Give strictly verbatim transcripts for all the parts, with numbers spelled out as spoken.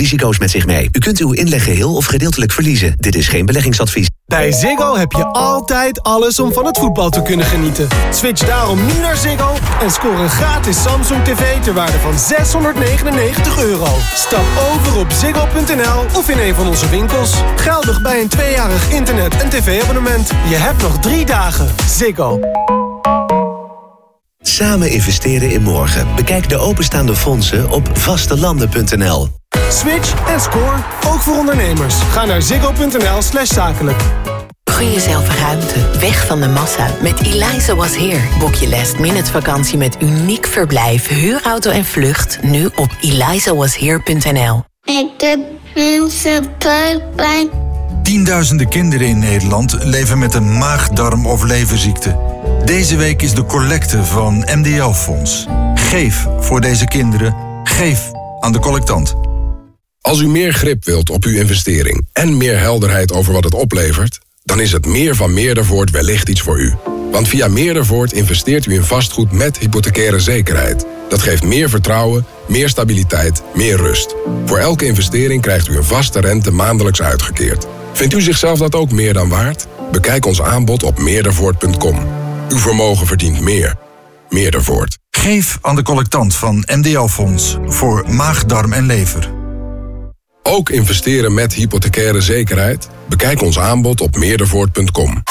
risico's met zich mee. U kunt uw inleg geheel of gedeeltelijk verliezen. Dit is geen beleggingsadvies. Bij Ziggo heb je altijd alles om van het voetbal te kunnen genieten. Switch daarom nu naar Ziggo en scoor een gratis Samsung tv ter waarde van zeshonderdnegenennegentig euro. Stap over op ziggo punt n l of in een van onze winkels. Geldig bij een tweejarig internet- en tv-abonnement. Je hebt nog drie dagen. Ziggo. Samen investeren in morgen. Bekijk de openstaande fondsen op vastelanden punt n l. Switch en score, ook voor ondernemers. Ga naar ziggo punt n l slash zakelijk. Gun jezelf ruimte, weg van de massa. Met Eliza Was Here boek je last minute vakantie met uniek verblijf, huurauto en vlucht. Nu op eliza was here punt n l. Ik heb mensen buikpijn. Tienduizenden kinderen in Nederland leven met een maag, darm of leverziekte. Deze week is de collecte van M D L-fonds. Geef voor deze kinderen. Geef aan de collectant. Als u meer grip wilt op uw investering en meer helderheid over wat het oplevert, dan is het meer van Meerdervoort wellicht iets voor u. Want via Meerdervoort investeert u in vastgoed met hypothecaire zekerheid. Dat geeft meer vertrouwen, meer stabiliteit, meer rust. Voor elke investering krijgt u een vaste rente maandelijks uitgekeerd. Vindt u zichzelf dat ook meer dan waard? Bekijk ons aanbod op meerdervoort punt com. Uw vermogen verdient meer. Meerdervoort. Geef aan de collectant van M D L-fonds voor maag, darm en lever. Ook investeren met hypothecaire zekerheid? Bekijk ons aanbod op meerdervoort punt com.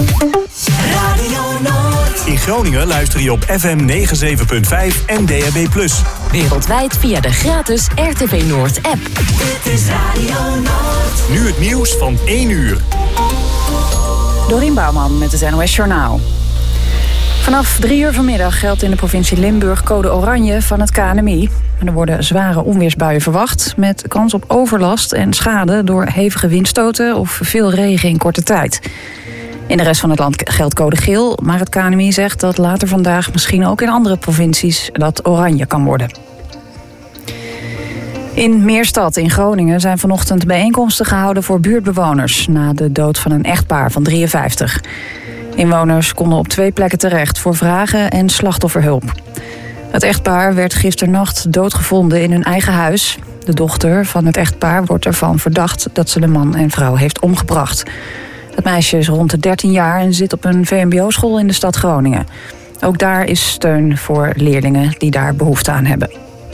In Groningen luister je op F M negenenzeventig punt vijf en D A B plus. Wereldwijd via de gratis R T V Noord app. Dit is Radio Noord. Nu het nieuws van één uur. Dorien Bouwman met het N O S Journaal. Vanaf drie uur vanmiddag geldt in de provincie Limburg code oranje van het K N M I. Er worden zware onweersbuien verwacht met kans op overlast en schade door hevige windstoten of veel regen in korte tijd. In de rest van het land geldt code geel, maar het K N M I zegt dat later vandaag misschien ook in andere provincies dat oranje kan worden. In Meerstad in Groningen zijn vanochtend bijeenkomsten gehouden voor buurtbewoners na de dood van een echtpaar van drieënvijftig. Inwoners konden op twee plekken terecht voor vragen en slachtofferhulp. Het echtpaar werd gisternacht doodgevonden in hun eigen huis. De dochter van het echtpaar wordt ervan verdacht dat ze de man en vrouw heeft omgebracht. Het meisje is rond de dertien jaar en zit op een V M B O-school in de stad Groningen. Ook daar is steun voor leerlingen die daar behoefte aan hebben.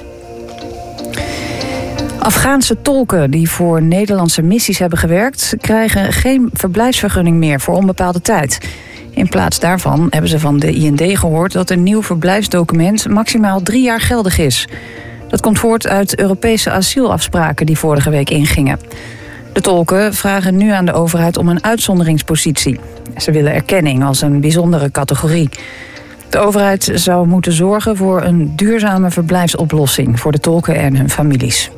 Afghaanse tolken die voor Nederlandse missies hebben gewerkt, krijgen geen verblijfsvergunning meer voor onbepaalde tijd. In plaats daarvan hebben ze van de I N D gehoord dat een nieuw verblijfsdocument maximaal drie jaar geldig is. Dat komt voort uit Europese asielafspraken die vorige week ingingen. De tolken vragen nu aan de overheid om een uitzonderingspositie. Ze willen erkenning als een bijzondere categorie. De overheid zou moeten zorgen voor een duurzame verblijfsoplossing voor de tolken en hun families.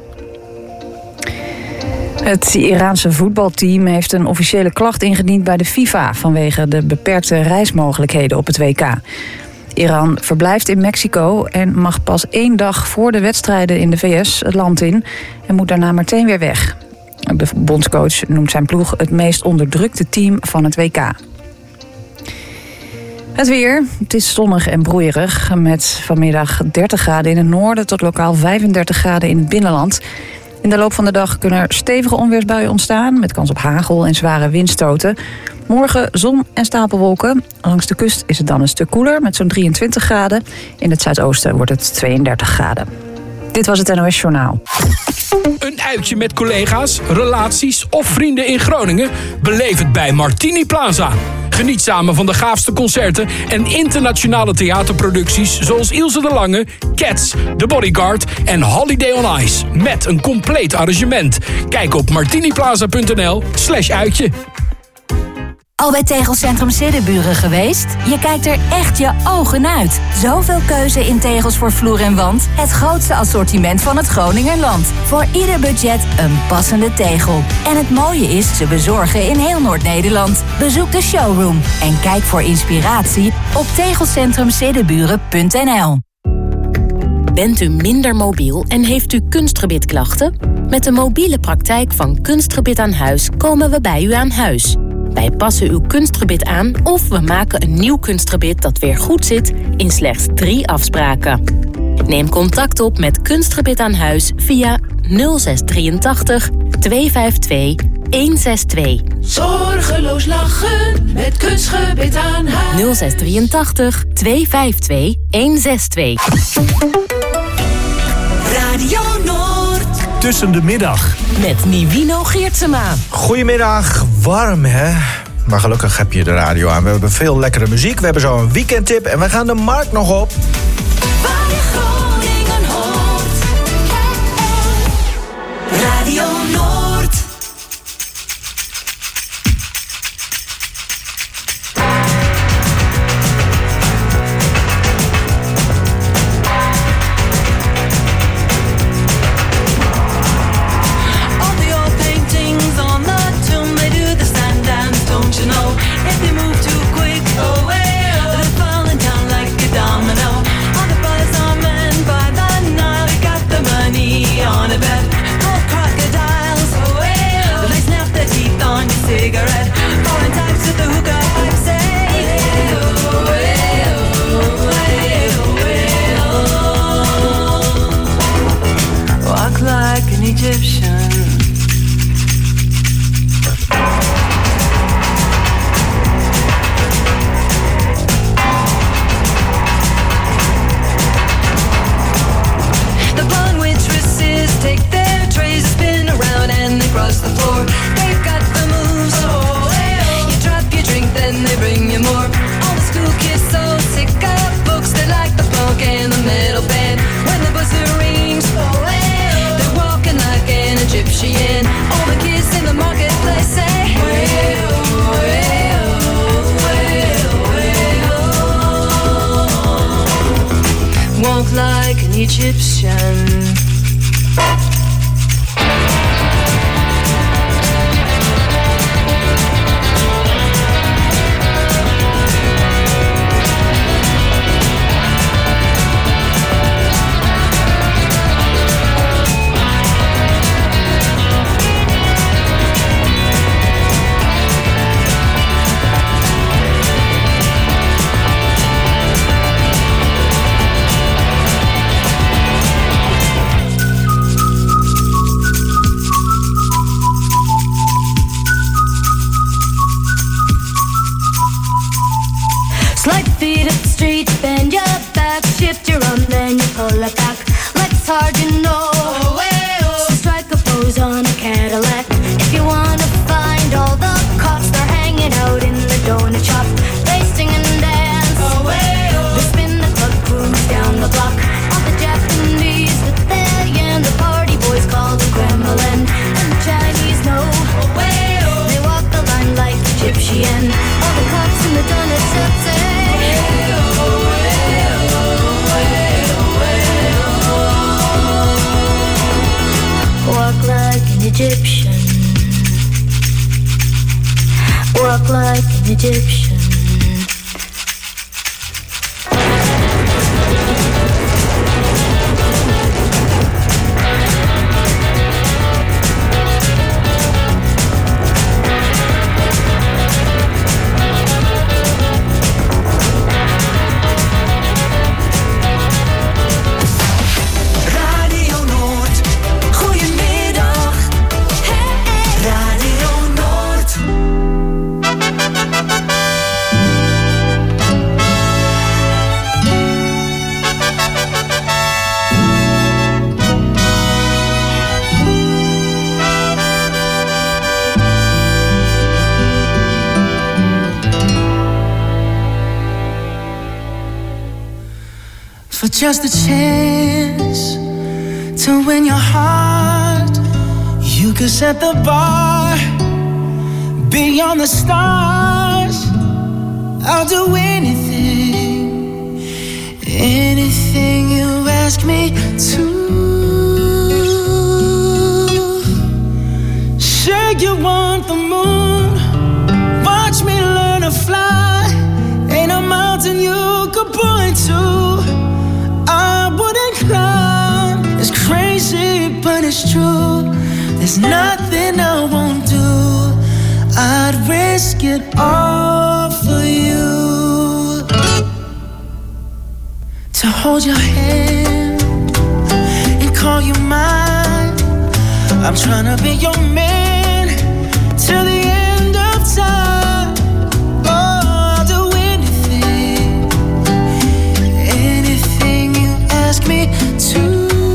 Het Iraanse voetbalteam heeft een officiële klacht ingediend bij de FIFA vanwege de beperkte reismogelijkheden op het W K. Iran verblijft in Mexico en mag pas één dag voor de wedstrijden in de V S het land in en moet daarna meteen weer weg. De bondscoach noemt zijn ploeg het meest onderdrukte team van het W K. Het weer. Het is zonnig en broeierig met vanmiddag dertig graden in het noorden tot lokaal vijfendertig graden in het binnenland. In de loop van de dag kunnen er stevige onweersbuien ontstaan met kans op hagel en zware windstoten. Morgen zon en stapelwolken. Langs de kust is het dan een stuk koeler met zo'n drieëntwintig graden. In het zuidoosten wordt het tweeëndertig graden. Dit was het N O S Journaal. Een uitje met collega's, relaties of vrienden in Groningen? Beleef het bij Martini Plaza. Geniet samen van de gaafste concerten en internationale theaterproducties zoals Ilse de Lange, Cats, The Bodyguard en Holiday on Ice. Met een compleet arrangement. Kijk op martiniplaza punt n l slash uitje. Al bij Tegelcentrum Siddeburen geweest? Je kijkt er echt je ogen uit. Zoveel keuze in tegels voor vloer en wand. Het grootste assortiment van het Groningerland. Voor ieder budget een passende tegel. En het mooie is, ze bezorgen in heel Noord-Nederland. Bezoek de showroom en kijk voor inspiratie op tegelcentrum siddeburen punt n l. Bent u minder mobiel en heeft u kunstgebitklachten? Met de mobiele praktijk van Kunstgebit aan Huis komen we bij u aan huis. Wij passen uw kunstgebit aan of we maken een nieuw kunstgebit dat weer goed zit in slechts drie afspraken. Neem contact op met Kunstgebit aan Huis via nul zes drieëntachtig twee vijf twee een zes twee. Zorgeloos lachen met Kunstgebit aan huis. nul zes drieëntachtig twee vijf twee een zes twee. Radio Noord. Tussen de middag. Met Nivino Geertsema. Goedemiddag, warm hè? Maar gelukkig heb je de radio aan. We hebben veel lekkere muziek. We hebben zo een weekendtip en we gaan de markt nog op. Waar je Groningen hoort. Radio Noord. All the old paintings on the tomb, they do the stand dance, don't you know? If you move too quick, oh well, they're falling down like a domino. All the boys are men by the Nile, we got the money on a bet. Gold crocodiles, oh well, they snap their teeth on your cigarette. Foreign types with the hookah pipe say, oh well, oh well, oh well. Walk like an Egyptian. The blonde waitresses take their trays, spin around and they cross the floor. They've got the moves, oh well. You drop your drink, then they bring you more. All the school kids so sick of books, they like the funk and the metal band. When the buzzer rings, oh well, they're walking like an Egyptian. All the kids in the marketplace say, well, well, well, well. Walk like an Egyptian. Slide feet up the street, bend your back, shift your arm, then you pull it back. Legs hard, you know. Oh, hey, oh. So strike a pose on a Cadillac. If you wanna find all the cops, they're hanging out in the donut shop. They sing and dance. Oh, hey, oh. They spin the club cruise down the block. All the Japanese with their yen, the party boys call them Kremlin. And the Chinese know. Oh, hey, oh. They walk the line like Egyptian. All the cops in the donut shop say, walk like an Egyptian. Walk like an Egyptian. Radio Noord, goedemiddag. Radio Noord. For just a chance to win your heart, you could set the bar beyond the stars. I'll do anything, anything you ask me to. Sure you want the moon, watch me learn to fly. Ain't a mountain you could point to I wouldn't climb. It's crazy, but it's true. There's nothing I won't do. I'd risk it all for you. To hold your hand and call you mine. I'm trying to be your man till the end of time. Oh, I'll do anything, anything you ask me to.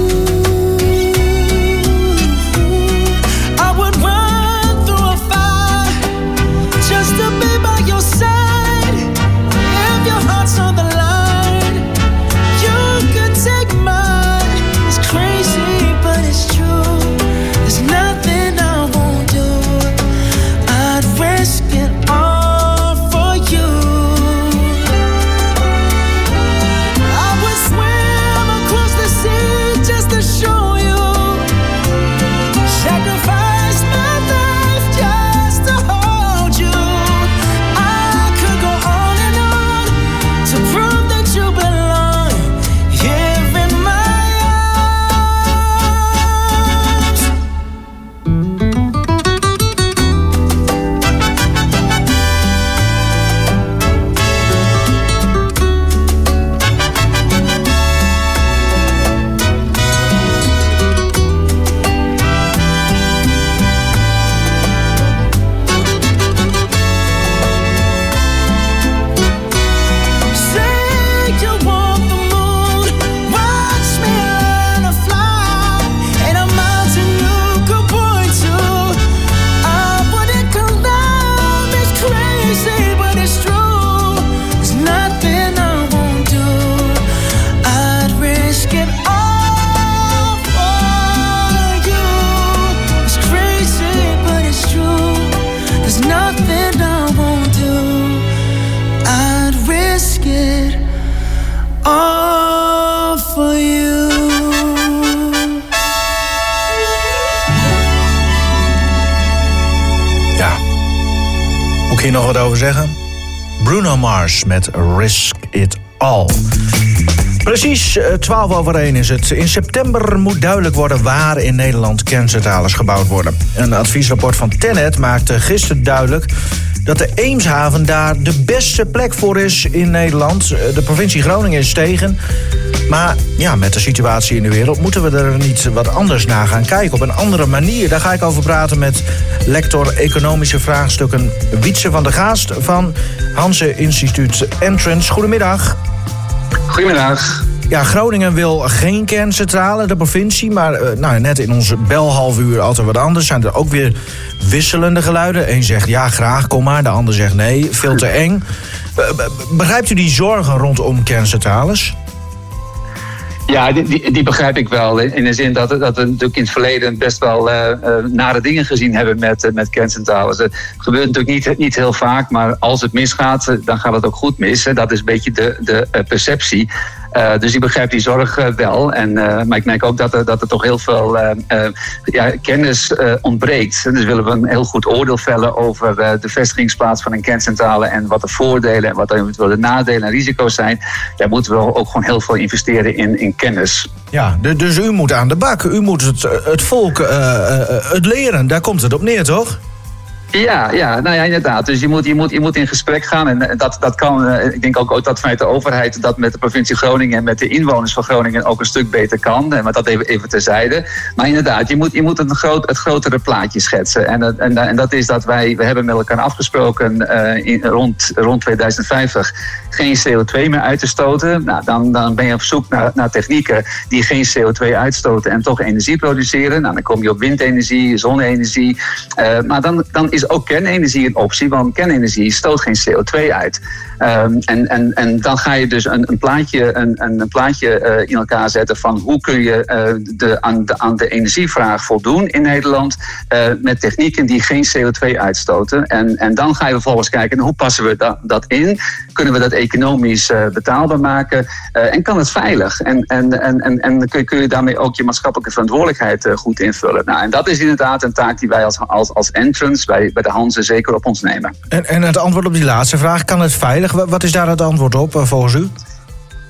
Hier nog wat over zeggen? Bruno Mars met Risk It All. Precies twaalf over één is het. In september moet duidelijk worden waar in Nederland kerncentrales gebouwd worden. Een adviesrapport van Tennet maakte gisteren duidelijk dat de Eemshaven daar de beste plek voor is in Nederland. De provincie Groningen is tegen. Maar ja, met de situatie in de wereld moeten we er niet wat anders naar gaan kijken. Op een andere manier. Daar ga ik over praten met lector Economische Vraagstukken Wietse van der Gaast van Hanse Instituut Entrance. Goedemiddag. Goedemiddag. Ja, Groningen wil geen kerncentrale, de provincie. Maar uh, nou, net in onze belhalfuur altijd wat anders. Zijn er ook weer wisselende geluiden. Eén zegt ja, graag, kom maar. De ander zegt nee, veel te eng. Begrijpt u die zorgen rondom kerncentrales? Ja, die, die, die begrijp ik wel. In de zin dat, dat we natuurlijk in het verleden best wel uh, uh, nare dingen gezien hebben met, uh, met kerncentrales. Het gebeurt natuurlijk niet, niet heel vaak, maar als het misgaat, uh, dan gaat het ook goed mis. Dat is een beetje de, de uh, perceptie. Uh, dus ik begrijp die zorg uh, wel. En, uh, maar ik merk ook dat er, dat er toch heel veel uh, uh, ja, kennis uh, ontbreekt. Dus willen we een heel goed oordeel vellen over uh, de vestigingsplaats van een kerncentrale en wat de voordelen en wat eventueel de nadelen en risico's zijn. Daar moeten we ook gewoon heel veel investeren in, in kennis. Ja, dus u moet aan de bak. U moet het, het volk uh, uh, het leren. Daar komt het op neer, toch? Ja, ja, nou ja, inderdaad. Dus je moet, je moet, je moet in gesprek gaan. En dat, dat kan, ik denk ook dat vanuit de overheid dat met de provincie Groningen en met de inwoners van Groningen ook een stuk beter kan. Maar dat even, even terzijde. Maar inderdaad, je moet, je moet een groot, het grotere plaatje schetsen. En, en, en dat is dat wij, we hebben met elkaar afgesproken uh, in, rond, rond tweeduizend vijftig geen C O twee meer uit te stoten. Nou, dan, dan ben je op zoek naar, naar technieken die geen C O twee uitstoten en toch energie produceren. Nou, dan kom je op windenergie, zonne-energie. Uh, maar dan, dan is ook kernenergie een optie, want kernenergie stoot geen C O twee uit. Um, en, en, en dan ga je dus een, een plaatje, een, een plaatje uh, in elkaar zetten van hoe kun je uh, de, aan, de, aan de energievraag voldoen in Nederland uh, met technieken die geen C O twee uitstoten. En, en dan ga je vervolgens kijken hoe passen we dat, dat in? Kunnen we dat economisch uh, betaalbaar maken? Uh, en kan het veilig? En, en, en, en, en kun, je, kun je daarmee ook je maatschappelijke verantwoordelijkheid uh, goed invullen? Nou, en dat is inderdaad een taak die wij als, als, als entrance bij, bij de Hanze zeker op ons nemen. En, en het antwoord op die laatste vraag, kan het veilig? Wat is daar het antwoord op uh, volgens u?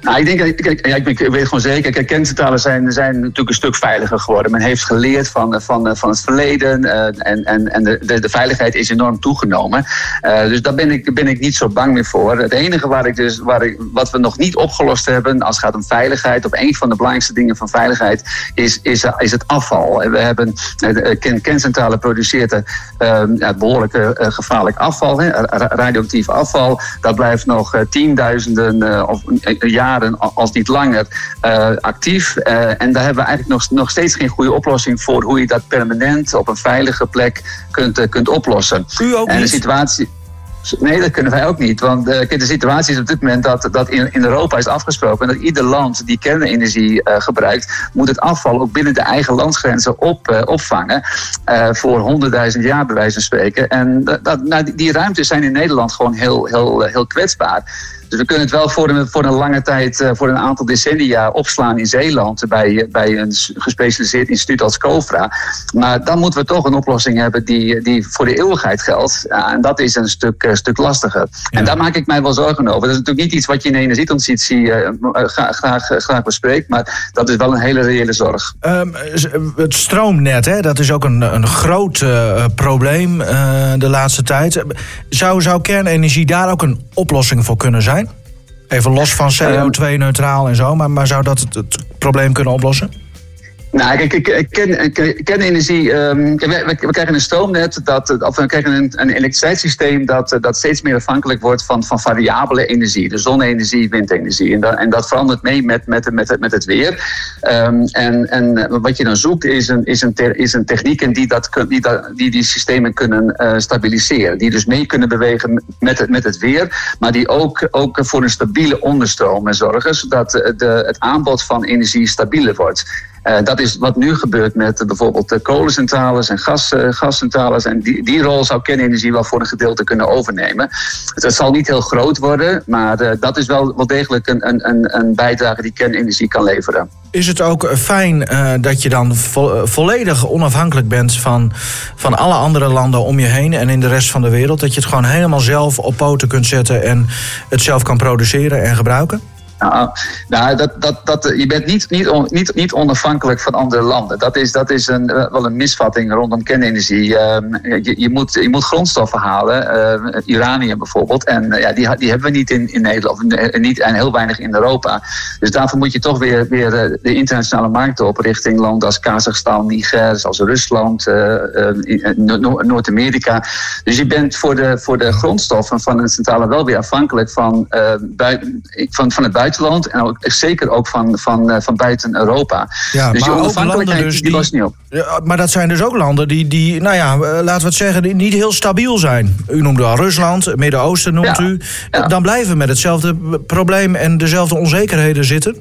Nou, ik denk, kijk, ja, ik, ben, ik weet gewoon zeker, kijk, kerncentrales zijn, zijn natuurlijk een stuk veiliger geworden. Men heeft geleerd van, van, van het verleden uh, en, en, en de, de, de veiligheid is enorm toegenomen. Uh, dus daar ben ik, ben ik niet zo bang meer voor. Het enige waar ik dus, waar ik, wat we nog niet opgelost hebben als het gaat om veiligheid, of een van de belangrijkste dingen van veiligheid, is, is, is het afval. We hebben, de ken, kerncentrale produceert uh, ja, behoorlijk uh, gevaarlijk afval, hè, radioactief afval. Dat blijft nog uh, tienduizenden uh, of uh, jaren, als niet langer, uh, actief. Uh, en daar hebben we eigenlijk nog, nog steeds geen goede oplossing voor hoe je dat permanent op een veilige plek kunt, uh, kunt oplossen. U ook en de niet? situatie. Nee, dat kunnen wij ook niet. Want uh, de situatie is op dit moment dat, dat in, in Europa is afgesproken dat ieder land die kernenergie uh, gebruikt, moet het afval ook binnen de eigen landsgrenzen op, uh, opvangen. Uh, voor honderdduizend jaar bij wijze van spreken. En dat, nou, die, die ruimtes zijn in Nederland gewoon heel, heel, heel kwetsbaar. Dus we kunnen het wel voor een, voor een lange tijd, voor een aantal decennia opslaan in Zeeland bij, bij een gespecialiseerd instituut als COFRA. Maar dan moeten we toch een oplossing hebben die, die voor de eeuwigheid geldt. Ja, en dat is een stuk, uh, stuk lastiger. Ja. En daar maak ik mij wel zorgen over. Dat is natuurlijk niet iets wat je in de energietransitie uh, graag, graag, graag bespreekt, maar dat is wel een hele reële zorg. Um, het stroomnet, hè, dat is ook een, een groot uh, probleem uh, de laatste tijd. Zou, zou kernenergie daar ook een oplossing voor kunnen zijn? Even los van C O twee neutraal en zo, maar, maar zou dat het, het probleem kunnen oplossen? Nou, kijk, ik ken, kernenergie. Um, we, we krijgen een stroomnet, dat, of we krijgen een, een elektriciteitssysteem dat, dat steeds meer afhankelijk wordt van, van variabele energie. Dus zonne-energie, windenergie. En dat, en dat verandert mee met, met, met, met het weer. Um, en, en wat je dan zoekt is een, is een, ter, is een technieken die, dat, die, dat, die die systemen kunnen uh, stabiliseren. Die dus mee kunnen bewegen met het, met het weer. Maar die ook, ook voor een stabiele onderstroom zorgen. Zodat de, het aanbod van energie stabieler wordt. Uh, dat is wat nu gebeurt met uh, bijvoorbeeld uh, kolencentrales en gas, uh, gascentrales. En die, die rol zou kernenergie wel voor een gedeelte kunnen overnemen. Dus dat zal niet heel groot worden, maar uh, dat is wel, wel degelijk een, een, een bijdrage die kernenergie kan leveren. Is het ook fijn uh, dat je dan vo- volledig onafhankelijk bent van, van alle andere landen om je heen en in de rest van de wereld? Dat je het gewoon helemaal zelf op poten kunt zetten en het zelf kan produceren en gebruiken? Nou, nou dat, dat, dat, je bent niet, niet, on, niet, niet onafhankelijk van andere landen. Dat is, dat is een, wel een misvatting rondom kernenergie. Uh, je, je, moet, je moet grondstoffen halen, uh, uranium bijvoorbeeld. En uh, ja, die, die hebben we niet in, in Nederland, of niet, en heel weinig in Europa. Dus daarvoor moet je toch weer, weer uh, de internationale markten op richting landen als Kazachstan, Niger, als Rusland, uh, uh, no- Noord-Amerika. Dus je bent voor de, voor de grondstoffen van een centrale wel weer afhankelijk van, uh, bui- van, van het buitenland. Buitenland en ook, zeker ook van, van, van buiten Europa. Ja, dus die maar onafhankelijkheid dus die, die was niet op. Ja, maar dat zijn dus ook landen die, die nou ja, laten we het zeggen, die niet heel stabiel zijn. U noemde al Rusland, het Midden-Oosten noemt ja, u. Ja. Dan blijven we met hetzelfde probleem en dezelfde onzekerheden zitten.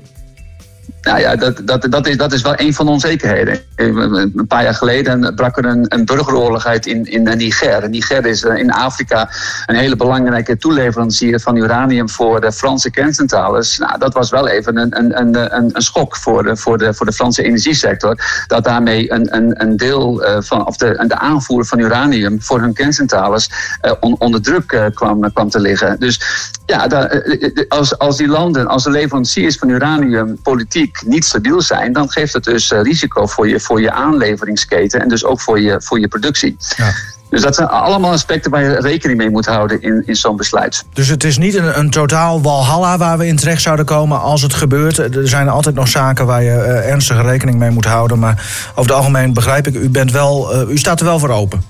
Nou ja, dat, dat, dat, is, dat is wel een van de onzekerheden. Een paar jaar geleden brak er een, een burgeroorlog uit in, in Niger. Niger is in Afrika een hele belangrijke toeleverancier van uranium voor de Franse kerncentrales. Nou, dat was wel even een, een, een, een schok voor de, voor, de, voor de Franse energiesector. Dat daarmee een, een, een deel van, of de, de aanvoer van uranium voor hun kerncentrales uh, on, onder druk uh, kwam, kwam te liggen. Dus ja, da, als, als die landen, als de leveranciers van uranium politiek niet stabiel zijn, dan geeft het dus uh, risico voor je, voor je aanleveringsketen en dus ook voor je, voor je productie. Ja. Dus dat zijn allemaal aspecten waar je rekening mee moet houden in, in zo'n besluit. Dus het is niet een, een totaal walhalla waar we in terecht zouden komen als het gebeurt. Er zijn altijd nog zaken waar je uh, ernstige rekening mee moet houden. Maar over het algemeen begrijp ik, u, bent wel, uh, u staat er wel voor open.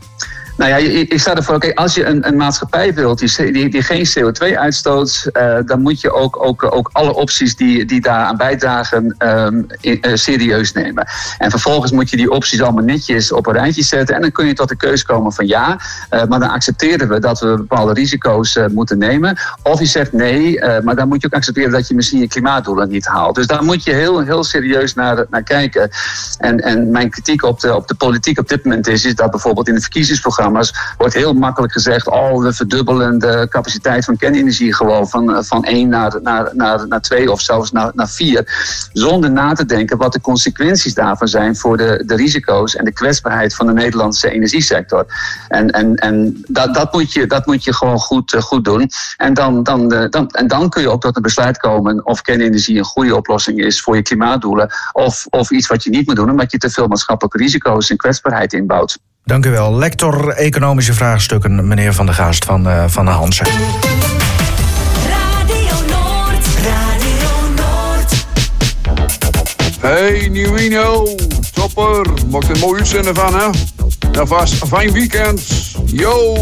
Nou ja, ik sta ervoor, okay, als je een, een maatschappij wilt die, die, die geen C O twee uitstoot, uh, dan moet je ook, ook, ook alle opties die, die daaraan bijdragen um, in, uh, serieus nemen. En vervolgens moet je die opties allemaal netjes op een rijtje zetten en dan kun je tot de keus komen van ja, uh, maar dan accepteren we dat we bepaalde risico's uh, moeten nemen. Of je zegt nee, uh, maar dan moet je ook accepteren dat je misschien je klimaatdoelen niet haalt. Dus daar moet je heel, heel serieus naar, naar kijken. En, en mijn kritiek op de, op de politiek op dit moment is, is dat bijvoorbeeld in het verkiezingsprogramma programma's wordt heel makkelijk gezegd, oh, we verdubbelen de capaciteit van kernenergie gewoon van, van één naar, naar, naar, naar twee of zelfs naar, naar vier. Zonder na te denken wat de consequenties daarvan zijn voor de, de risico's en de kwetsbaarheid van de Nederlandse energiesector. En, en, en dat, dat, moet je, dat moet je gewoon goed, goed doen. En dan, dan, dan, en dan kun je ook tot een besluit komen of kernenergie een goede oplossing is voor je klimaatdoelen. Of, of iets wat je niet moet doen, omdat je te veel maatschappelijke risico's en kwetsbaarheid inbouwt. Dank u wel. Lector Economische Vraagstukken, meneer Van der Gaast van, uh, van de Hansen. Radio Noord, Radio Noord. Hey Nieuwino, topper. Maak er een mooi uitzenden van, hè? Alvast een fijn weekend. Yo!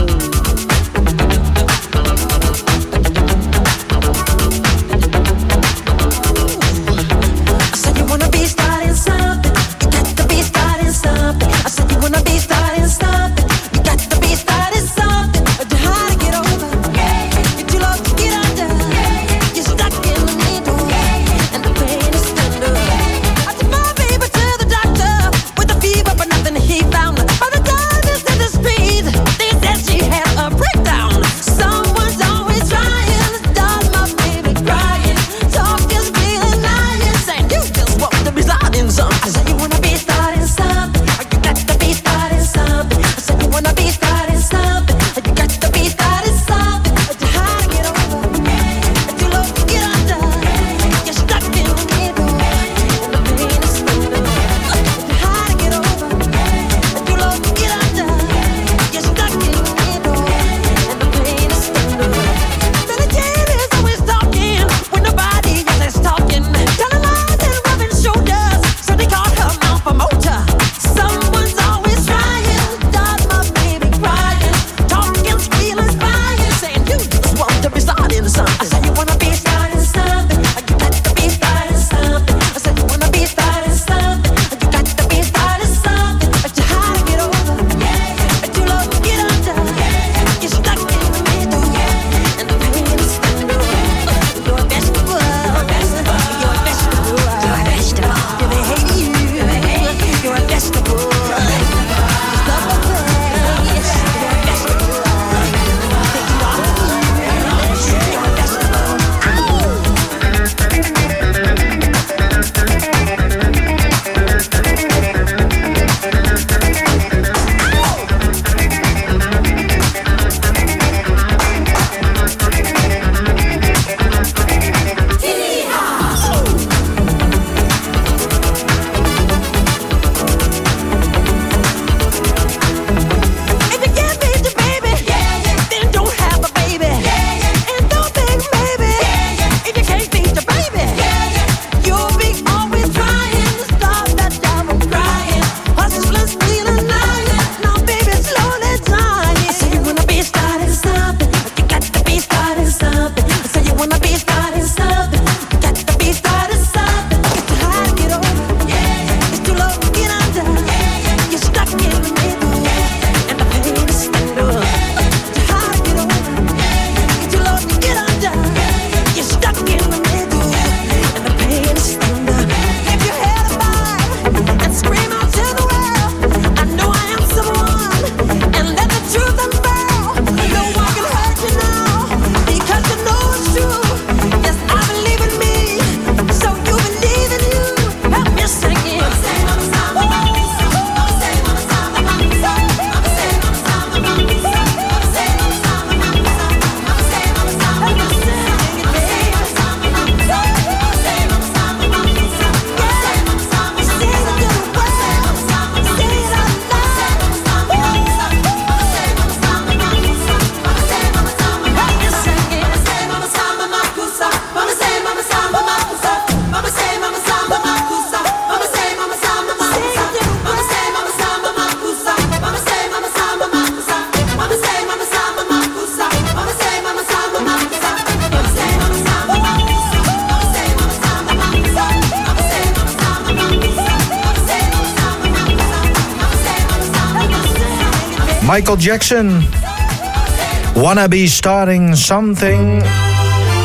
Michael Jackson. Wanna be starting something.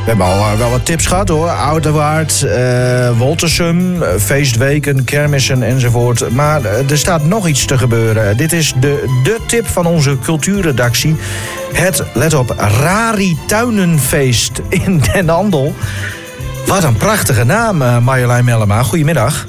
hebben al uh, wel wat tips gehad hoor. Oudewaard, uh, Woltersum, uh, feestweken, kermissen enzovoort. Maar uh, er staat nog iets te gebeuren. Dit is de, de tip van onze cultuurredactie. Het, let op, Rarituinenfeest in Den Andel. Wat een prachtige naam, uh, Marjolein Mellema. Goedemiddag.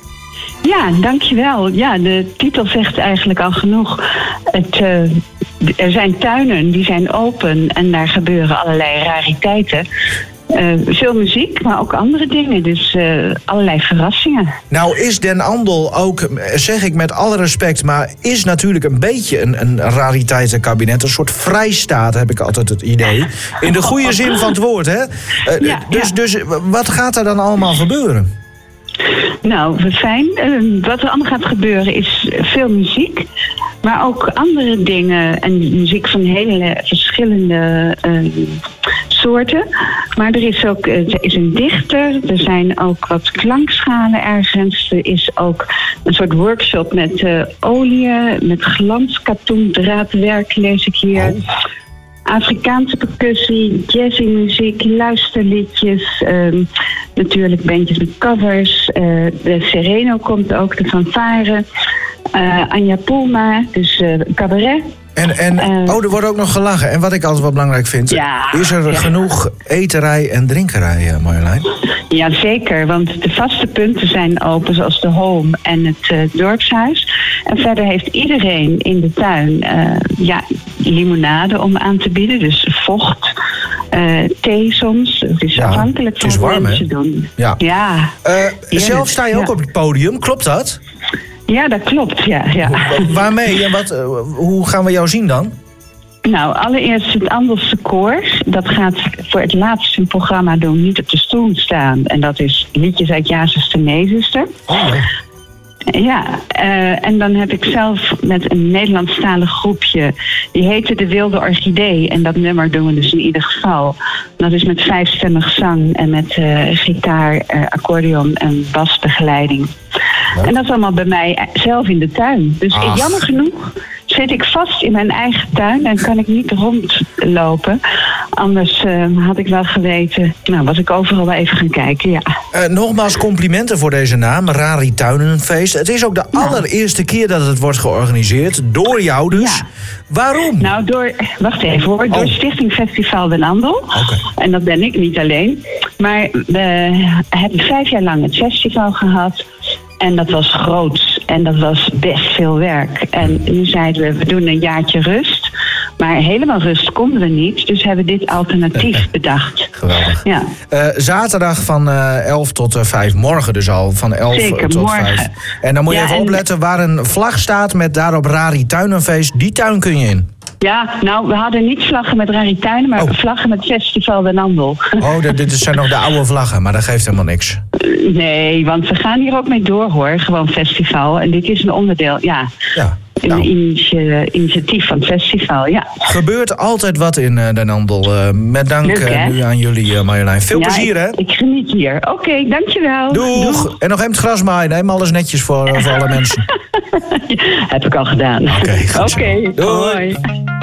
Ja, dankjewel. Ja, de titel zegt eigenlijk al genoeg. Het, uh, er zijn tuinen, die zijn open en daar gebeuren allerlei rariteiten. Uh, veel muziek, maar ook andere dingen. Dus uh, allerlei verrassingen. Nou is Den Andel ook, zeg ik met alle respect, maar is natuurlijk een beetje een, een rariteitenkabinet. Een soort vrijstaat, heb ik altijd het idee. In de goede zin van het woord, hè? Uh, ja, dus, ja. dus wat gaat er dan allemaal gebeuren? Nou, fijn. Uh, wat er allemaal gaat gebeuren is veel muziek. Maar ook andere dingen. En muziek van hele verschillende uh, soorten. Maar er is ook er is een dichter. Er zijn ook wat klankschalen ergens. Er is ook een soort workshop met uh, oliën. Met glanskatoen, draadwerk lees ik hier. Oh. Afrikaanse percussie, jazzymuziek, luisterliedjes, uh, natuurlijk bandjes met covers. Uh, de Sereno komt ook, de fanfare. Uh, Anja Poelma, dus uh, cabaret. En, en uh, oh, er wordt ook nog gelachen. En wat ik altijd wel belangrijk vind, ja, is er ja. genoeg eterij en drinkerij, uh, Marjolein? Ja, zeker. Want de vaste punten zijn open, zoals de Home en het uh, dorpshuis. En verder heeft iedereen in de tuin uh, ja, limonade om aan te bieden. Dus vocht, uh, thee soms. Het is ja, afhankelijk van wat mensen doen. Ja. ja. Uh, zelf sta je ook ja. op het podium, klopt dat? Ja, dat klopt, ja. ja. Waarmee en wat, uh, hoe gaan we jou zien dan? Nou, allereerst het Andelse koor. Dat gaat voor het laatst een programma doen, niet op de stoel staan. En dat is liedjes uit Ja, zuster, nee, zuster. Oh, ja. Ja, uh, en dan heb ik zelf met een Nederlandstalig groepje. Die heette De Wilde Orchidee. En dat nummer doen we dus in ieder geval. Dat is met vijfstemmig zang en met uh, gitaar, uh, accordeon en basbegeleiding. Ja. En dat is allemaal bij mij zelf in de tuin. Dus ik, jammer genoeg zit ik vast in mijn eigen tuin en kan ik niet rondlopen. Anders uh, had ik wel geweten, nou, was ik overal wel even gaan kijken, ja. Uh, nogmaals complimenten voor deze naam, Rarituinenfeest. Het is ook de ja. allereerste keer dat het wordt georganiseerd, door jou dus. Ja. Waarom? Nou, door, wacht even hoor, door oh. Stichting Festival Den Andel. Okay. En dat ben ik niet alleen. Maar we hebben vijf jaar lang het festival gehad. En dat was groots en dat was best veel werk. En nu zeiden we, we doen een jaartje rust. Maar helemaal rust konden we niet. Dus hebben we dit alternatief bedacht. Geweldig. Ja. Uh, zaterdag van uh, elf tot vijf. Morgen dus al. Van elf Zeker, tot morgen. vijf. En dan moet je ja, even en... opletten waar een vlag staat met daarop Rarituinenfeest. Die tuin kun je in. Ja, nou, we hadden niet vlaggen met Rarituinen, maar oh. vlaggen met Festival Den Andel. Oh, dit, dit zijn nog de oude vlaggen, maar dat geeft helemaal niks. Nee, want we gaan hier ook mee door, hoor. Gewoon festival. En dit is een onderdeel, ja. Ja. Nou. Een initiatief van het festival, ja. Gebeurt altijd wat in uh, Den Andel. Uh, met dank Leuk, uh, nu aan jullie, uh, Marjolein. Veel ja, plezier, hè? Ik, ik geniet hier. Oké, okay, dankjewel. Doeg. Doeg. En nog even het gras maaien. Neem alles netjes voor, uh, voor alle mensen. Heb ik al gedaan. Oké, okay, goed okay, doei.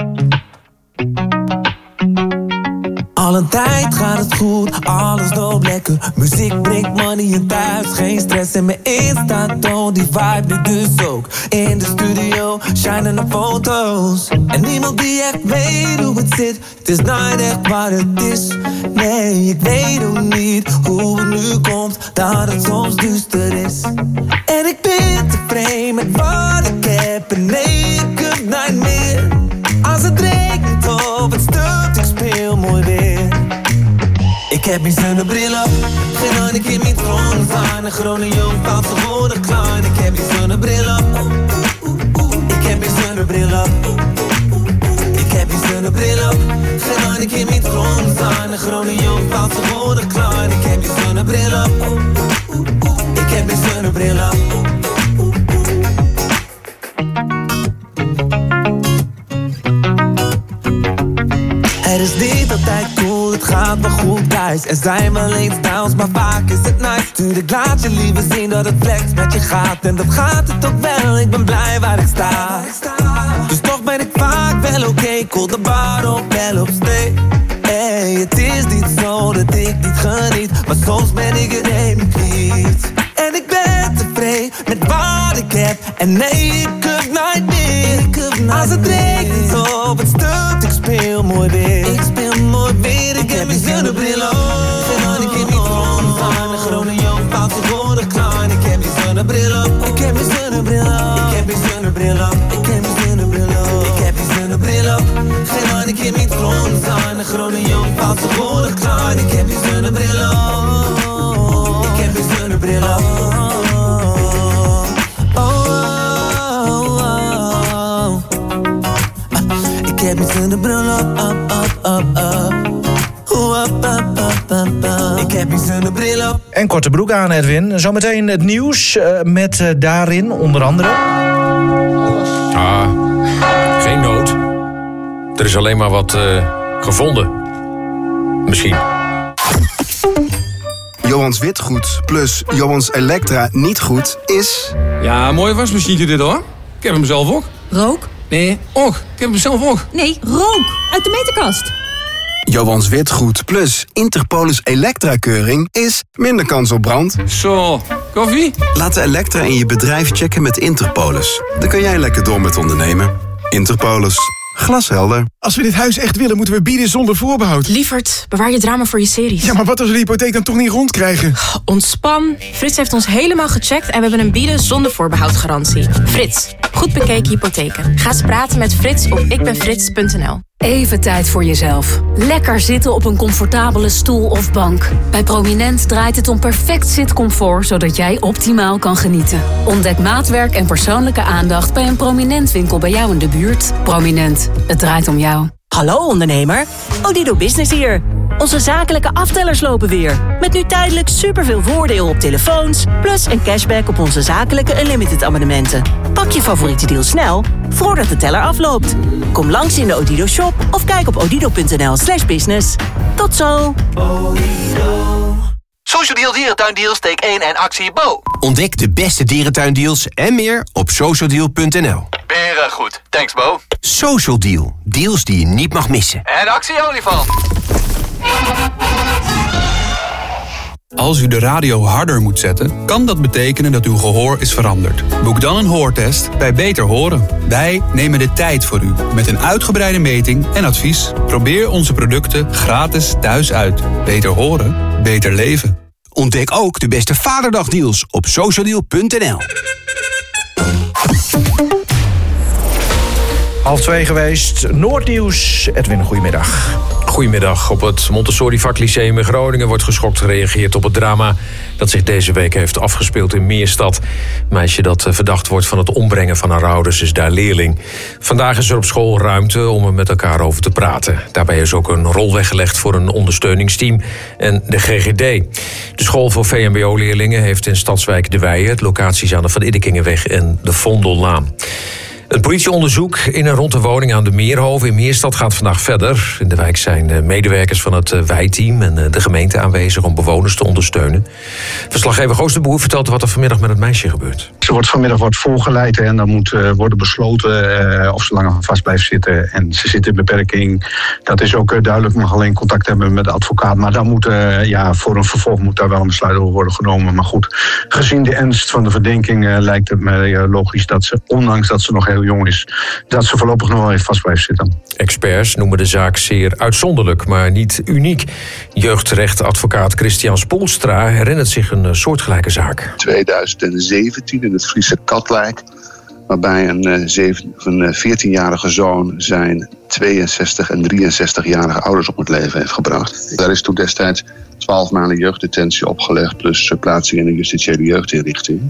Al een tijd gaat het goed, alles loopt lekker. Muziek brengt money in thuis, geen stress. En mijn Insta-toon, die vibe nu dus ook. In de studio, shinen de foto's. En niemand die echt weet hoe het zit. Het is nooit echt wat het is. Nee, ik weet ook niet hoe het nu komt, dat het soms duister is. En ik ben tevreden met wat ik heb. En nee, ik kan nooit meer. Als het regent op het stuk, ik speel mooi weer. Ik heb mijn zonnebril op, geen andere keer met groen van. Een groene jong valt geworden klein. Ik heb mijn zonnebril op, ik heb mijn zonnebril op. Ik heb mijn zonnebril op, geen andere keer met groen van. Een groene jong valt geworden klein. Ik heb mijn zonnebril op, ik heb mijn zonnebril op. Het is niet altijd cool, het gaat wel goed thuis. Er zijn wel eens downs, maar vaak is het nice. Tuurlijk laat je liever zien dat het flex met je gaat. En dat gaat het ook wel, ik ben blij waar ik sta. Dus toch ben ik vaak wel oké, okay. Call de bar op, wel op stay. Hey, het is niet zo dat En nee, ik heb nooit meer. Als het regent op het stuk, ik speel mooi weer. Ik speel mooi weer, ik heb mijn zonnebril op. En ik heb niet rond aan de groene jong, valt tegenwoordig klein. Ik heb mijn zonnebril op, ik heb mijn zonnebril op. Ik heb mijn zonnebril op, ik heb mijn zonnebril op. Ik heb mijn zonnebril op, geen aan, ik heb niet rond aan de groene jong, valt tegenwoordig klein. Ik heb mijn zonnebril op, ik heb mijn zonnebril op. Ik heb mijn zonnebril op, op, op, op, op. Op, op, op, op, op. Ik heb mijn zonnebril op. En korte broek aan, Edwin. Zometeen het nieuws uh, met uh, daarin onder andere... Ah, geen nood. Er is alleen maar wat uh, gevonden. Misschien. Johans witgoed plus Johans Elektra niet goed is... Ja, mooie wasmachine dit hoor. Ik heb hem zelf ook. Rook? Nee, och. Ik heb hem zelf ook. Nee, rook. Uit de meterkast. Johans witgoed plus Interpolis Elektra-keuring is minder kans op brand. Zo, koffie? Laat de Elektra in je bedrijf checken met Interpolis. Dan kun jij lekker door met ondernemen. Interpolis. Glashelder. Als we dit huis echt willen, moeten we bieden zonder voorbehoud. Lievert, bewaar je drama voor je series. Ja, maar wat als we de hypotheek dan toch niet rondkrijgen? Ontspan. Frits heeft ons helemaal gecheckt en we hebben een bieden zonder voorbehoud garantie. Frits, goed bekeken hypotheken. Ga eens praten met Frits op ikbenfrits punt n l. Even tijd voor jezelf. Lekker zitten op een comfortabele stoel of bank. Bij Prominent draait het om perfect zitcomfort, zodat jij optimaal kan genieten. Ontdek maatwerk en persoonlijke aandacht bij een Prominent winkel bij jou in de buurt. Prominent, het draait om jou. Hallo ondernemer, Odido Business hier. Onze zakelijke aftellers lopen weer. Met nu tijdelijk superveel voordeel op telefoons... plus een cashback op onze zakelijke Unlimited abonnementen. Pak je favoriete deal snel, voordat de teller afloopt. Kom langs in de Odido shop of kijk op odido punt n l slash business. Tot zo! Social Deal Dierentuindeals, take één en actie Bo. Ontdek de beste dierentuindeals en meer op social deal punt n l. Beren goed, thanks Bo. Social Deal, deals die je niet mag missen. En actie Olifant. Als u de radio harder moet zetten, kan dat betekenen dat uw gehoor is veranderd. Boek dan een hoortest bij Beter Horen. Wij nemen de tijd voor u met een uitgebreide meting en advies. Probeer onze producten gratis thuis uit. Beter horen, beter leven. Ontdek ook de beste Vaderdagdeals op social deal punt n l. Half twee geweest. Noordnieuws. Edwin, goedemiddag. Goedemiddag. Op het Montessori Vaklyceum in Groningen wordt geschokt gereageerd op het drama dat zich deze week heeft afgespeeld in Meerstad. Een meisje dat verdacht wordt van het ombrengen van haar ouders is daar leerling. Vandaag is er op school ruimte om er met elkaar over te praten. Daarbij is ook een rol weggelegd voor een ondersteuningsteam en de G G D. De school voor V M B O-leerlingen heeft in Stadswijk De Weijen locaties aan de Van Iddekingenweg en de Vondellaan. Een politieonderzoek in en rond de woning aan de Meerhoven in Meerstad gaat vandaag verder. In de wijk zijn medewerkers van het wijkteam en de gemeente aanwezig om bewoners te ondersteunen. Verslaggever Goos de Boer vertelt wat er vanmiddag met het meisje gebeurt. Ze wordt vanmiddag wordt voorgeleid en dan moet uh, worden besloten uh, of ze langer vast blijft zitten. En ze zit in beperking. Dat is ook uh, duidelijk, mag alleen contact hebben met de advocaat. Maar dan moet, uh, ja, voor een vervolg moet daar wel een besluit over worden genomen. Maar goed, gezien de ernst van de verdenking uh, lijkt het me uh, logisch dat ze, ondanks dat ze nog heel jong is, dat ze voorlopig nog wel even vast blijft zitten. Experts noemen de zaak zeer uitzonderlijk, maar niet uniek. Jeugdrechtadvocaat Christian Spoelstra herinnert zich een soortgelijke zaak. tweeduizend zeventien in het Friese Katwijk, waarbij een, zeven, een veertienjarige zoon zijn tweeënzestig en drieënzestigjarige ouders op het leven heeft gebracht. Daar is toen destijds twaalf maanden jeugddetentie opgelegd, plus plaatsing in een justitiële jeugdinrichting.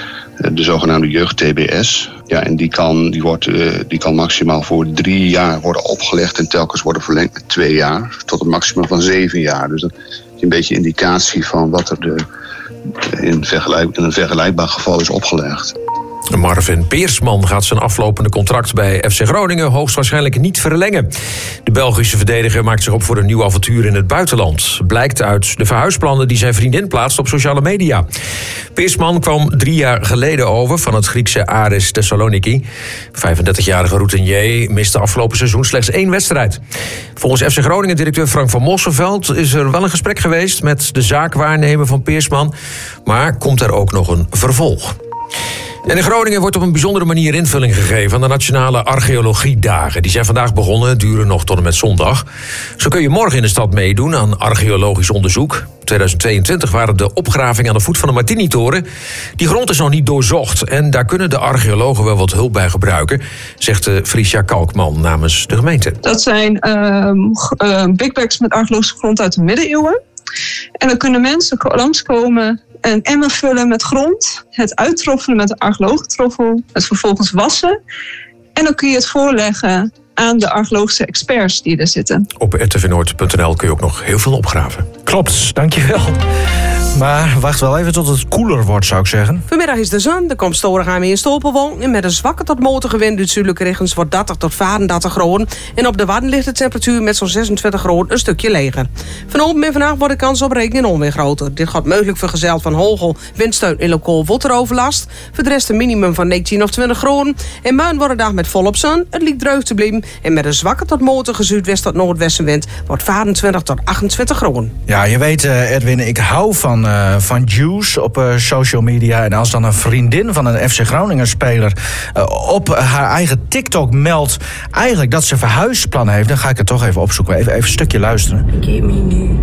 De zogenaamde jeugd-T B S. Ja, en die kan, die, wordt, uh, die kan maximaal voor drie jaar worden opgelegd en telkens worden verlengd met twee jaar. Tot een maximum van zeven jaar. Dus dat is een beetje indicatie van wat er de, in, vergelijk, in een vergelijkbaar geval is opgelegd. Marvin Peersman gaat zijn aflopende contract bij F C Groningen hoogstwaarschijnlijk niet verlengen. De Belgische verdediger maakt zich op voor een nieuw avontuur in het buitenland. Blijkt uit de verhuisplannen die zijn vriendin plaatst op sociale media. Peersman kwam drie jaar geleden over van het Griekse Aris Thessaloniki. vijfendertigjarige routinier miste afgelopen seizoen slechts één wedstrijd. Volgens F C Groningen-directeur Frank van Mosselveld is er wel een gesprek geweest met de zaakwaarnemer van Peersman. Maar komt er ook nog een vervolg? En in Groningen wordt op een bijzondere manier invulling gegeven aan de Nationale Archeologiedagen. Die zijn vandaag begonnen, duren nog tot en met zondag. Zo kun je morgen in de stad meedoen aan archeologisch onderzoek. tweeduizend tweeëntwintig waren de opgravingen aan de voet van de Martini-toren. Die grond is nog niet doorzocht en daar kunnen de archeologen wel wat hulp bij gebruiken, zegt de Felicia Kalkman namens de gemeente. Dat zijn uh, uh, big bags met archeologische grond uit de middeleeuwen. En dan kunnen mensen langskomen een emmer vullen met grond, het uittroffelen met een archeologentroffel, het vervolgens wassen. En dan kun je het voorleggen aan de archeologische experts die er zitten. Op r t v noord punt n l kun je ook nog heel veel opgraven. Klopt, dankjewel. Maar wacht wel even tot het koeler wordt, zou ik zeggen. Vanmiddag is de zon, er komt storing aan in stolpenwolken. En met een zwakke tot matige wind uit zuidelijke richtings wordt dertig tot vierendertig graden. En op de Wadden ligt de temperatuur met zo'n zesentwintig graden een stukje lager. Vanavond en vandaag wordt de kans op regen en onweer groter. Dit gaat mogelijk vergezeld van hagel, windsteun en lokaal wateroverlast. Voor de rest een minimum van negentien of twintig graden. En morgen wordt de dag met volop zon. Het lijkt droog te blijven. En met een zwakke tot matige zuidwest tot noordwestenwind wordt vierentwintig tot achtentwintig graden. Ja, je weet, uh, Edwin, ik hou van... Uh, van Juice op uh, social media. En als dan een vriendin van een F C Groningen speler uh, op haar eigen TikTok meldt eigenlijk dat ze verhuisplannen heeft, dan ga ik het toch even opzoeken. Even, even een stukje luisteren. Ik heb me nu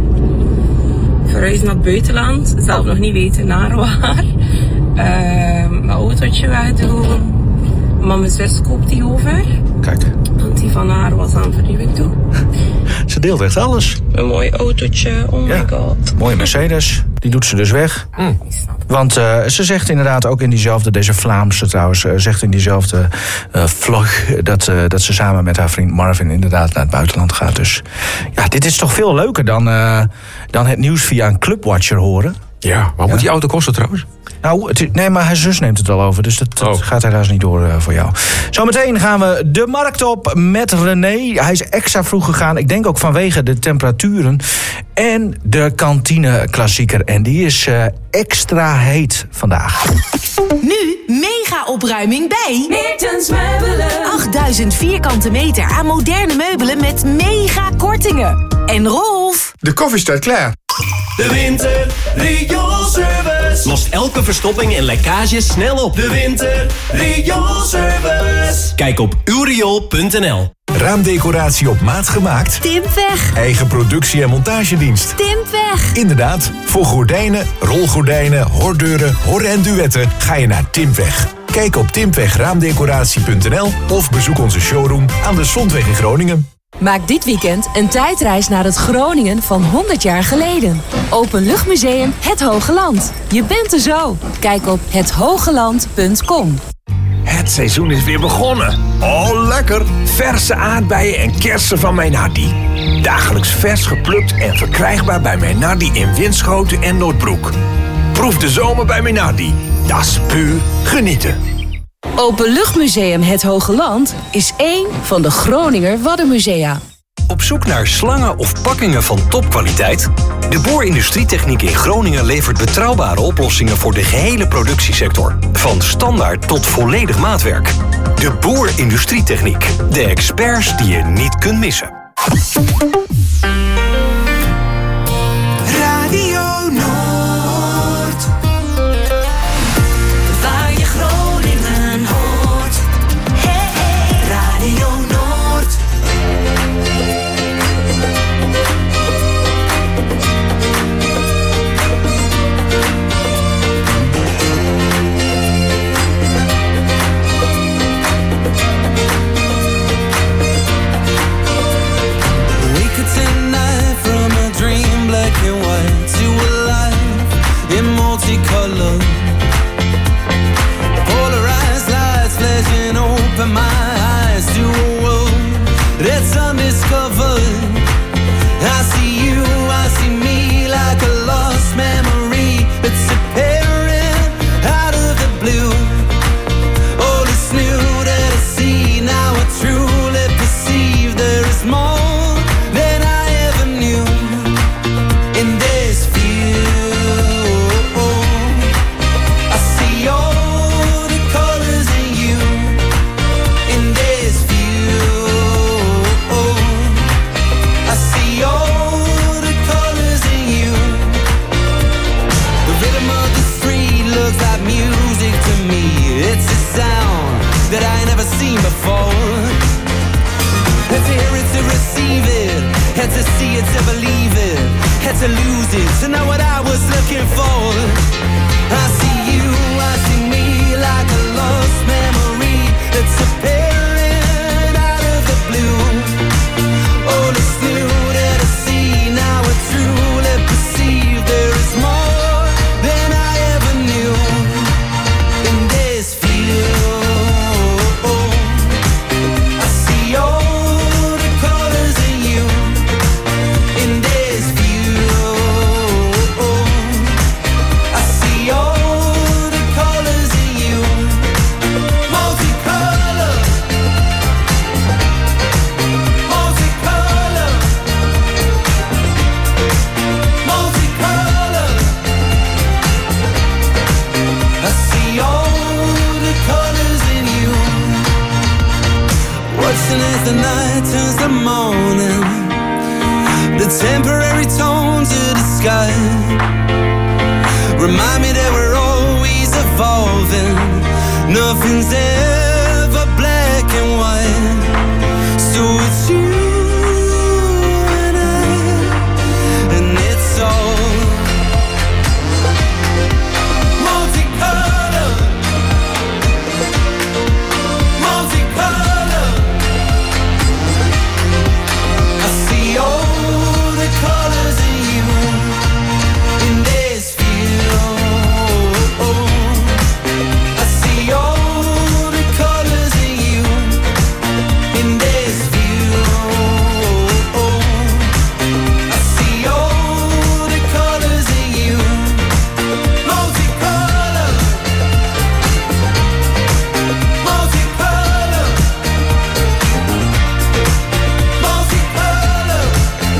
verhuisd naar het buitenland. Zelf nog niet weten naar waar. Uh, mijn autootje wegdoen. Maar mijn zus koopt die over. Kijk. Want die van haar was aan vernieuwing toe. Ze deelt echt alles. Een mooi autootje, oh my ja. god. Mooie Mercedes, die doet ze dus weg. Mm. Want uh, ze zegt inderdaad ook in diezelfde, deze Vlaamse trouwens, uh, zegt in diezelfde uh, vlog dat, uh, dat ze samen met haar vriend Marvin inderdaad naar het buitenland gaat. Dus ja, dit is toch veel leuker dan, uh, dan het nieuws via een Clubwatcher horen. Ja, wat ja. moet die auto kosten trouwens? Nou, het, nee, maar haar zus neemt het wel over. Dus dat, dat oh. gaat helaas niet door uh, voor jou. Zometeen gaan we de markt op met René. Hij is extra vroeg gegaan. Ik denk ook vanwege de temperaturen. En de kantine klassieker. En die is uh, extra heet vandaag. Nu mega opruiming bij Meertens Meubelen. achtduizend vierkante meter aan moderne meubelen met mega kortingen. En Rolf. De koffie staat klaar. De Winter Rioolservice lost elke verstopping en lekkage snel op. De Winter Rioolservice. Kijk op uw riool punt n l. Raamdecoratie op maat gemaakt? Timpweg. Eigen productie- en montagedienst? Timpweg. Inderdaad, voor gordijnen, rolgordijnen, hordeuren, hor- en duetten ga je naar Timpweg. Kijk op timpweg raamdecoratie punt n l of bezoek onze showroom aan de Zondweg in Groningen. Maak dit weekend een tijdreis naar het Groningen van honderd jaar geleden. Openluchtmuseum Het Hoge Land. Je bent er zo. Kijk op het hogeland punt com. Het seizoen is weer begonnen. Oh, lekker! Verse aardbeien en kersen van Meinardi. Dagelijks vers geplukt en verkrijgbaar bij Meinardi in Winschoten en Noordbroek. Proef de zomer bij Meinardi. Dat is puur genieten. Openluchtmuseum Het Hoge Land is één van de Groninger Waddenmusea. Op zoek naar slangen of pakkingen van topkwaliteit? De Boer Industrietechniek in Groningen levert betrouwbare oplossingen voor de gehele productiesector. Van standaard tot volledig maatwerk. De Boer Industrietechniek. De experts die je niet kunt missen. Radio Noord. Waar je Groningen hoort. Hey, hey, Radio Noord. We could tonight from a dream black and white to a life in multicolor. Polarized lights flashing open my eyes to a world that's undiscovered. I see you, I see me like a lost memory that's appearing out of the blue. All is new that I see, now I truly perceive there is more than I ever knew in this view. I see all the colors in you in this view. I see all seen before. Had to hear it to receive it, had to see it to believe it, had to lose it to know what I was looking for. I see you, I see me like a lost memory that's appearing out of the blue. All is new that I see, now I truly perceive there is more than I ever knew in this field. I see all the colors in you in this view. I see all the colors in you, multicolor, multicolor, multicolor. I see all the colors in you. Watching as the night turns to morning, the temporary tones of the sky remind me that we're always evolving. Nothing's ever black and white. So it's you and I, and it's all multicolor, multicolor. I see all the colors in you in this field. I see all the colors in you in this field. I see all the colors in you, multicolor, multicolor, multicolor.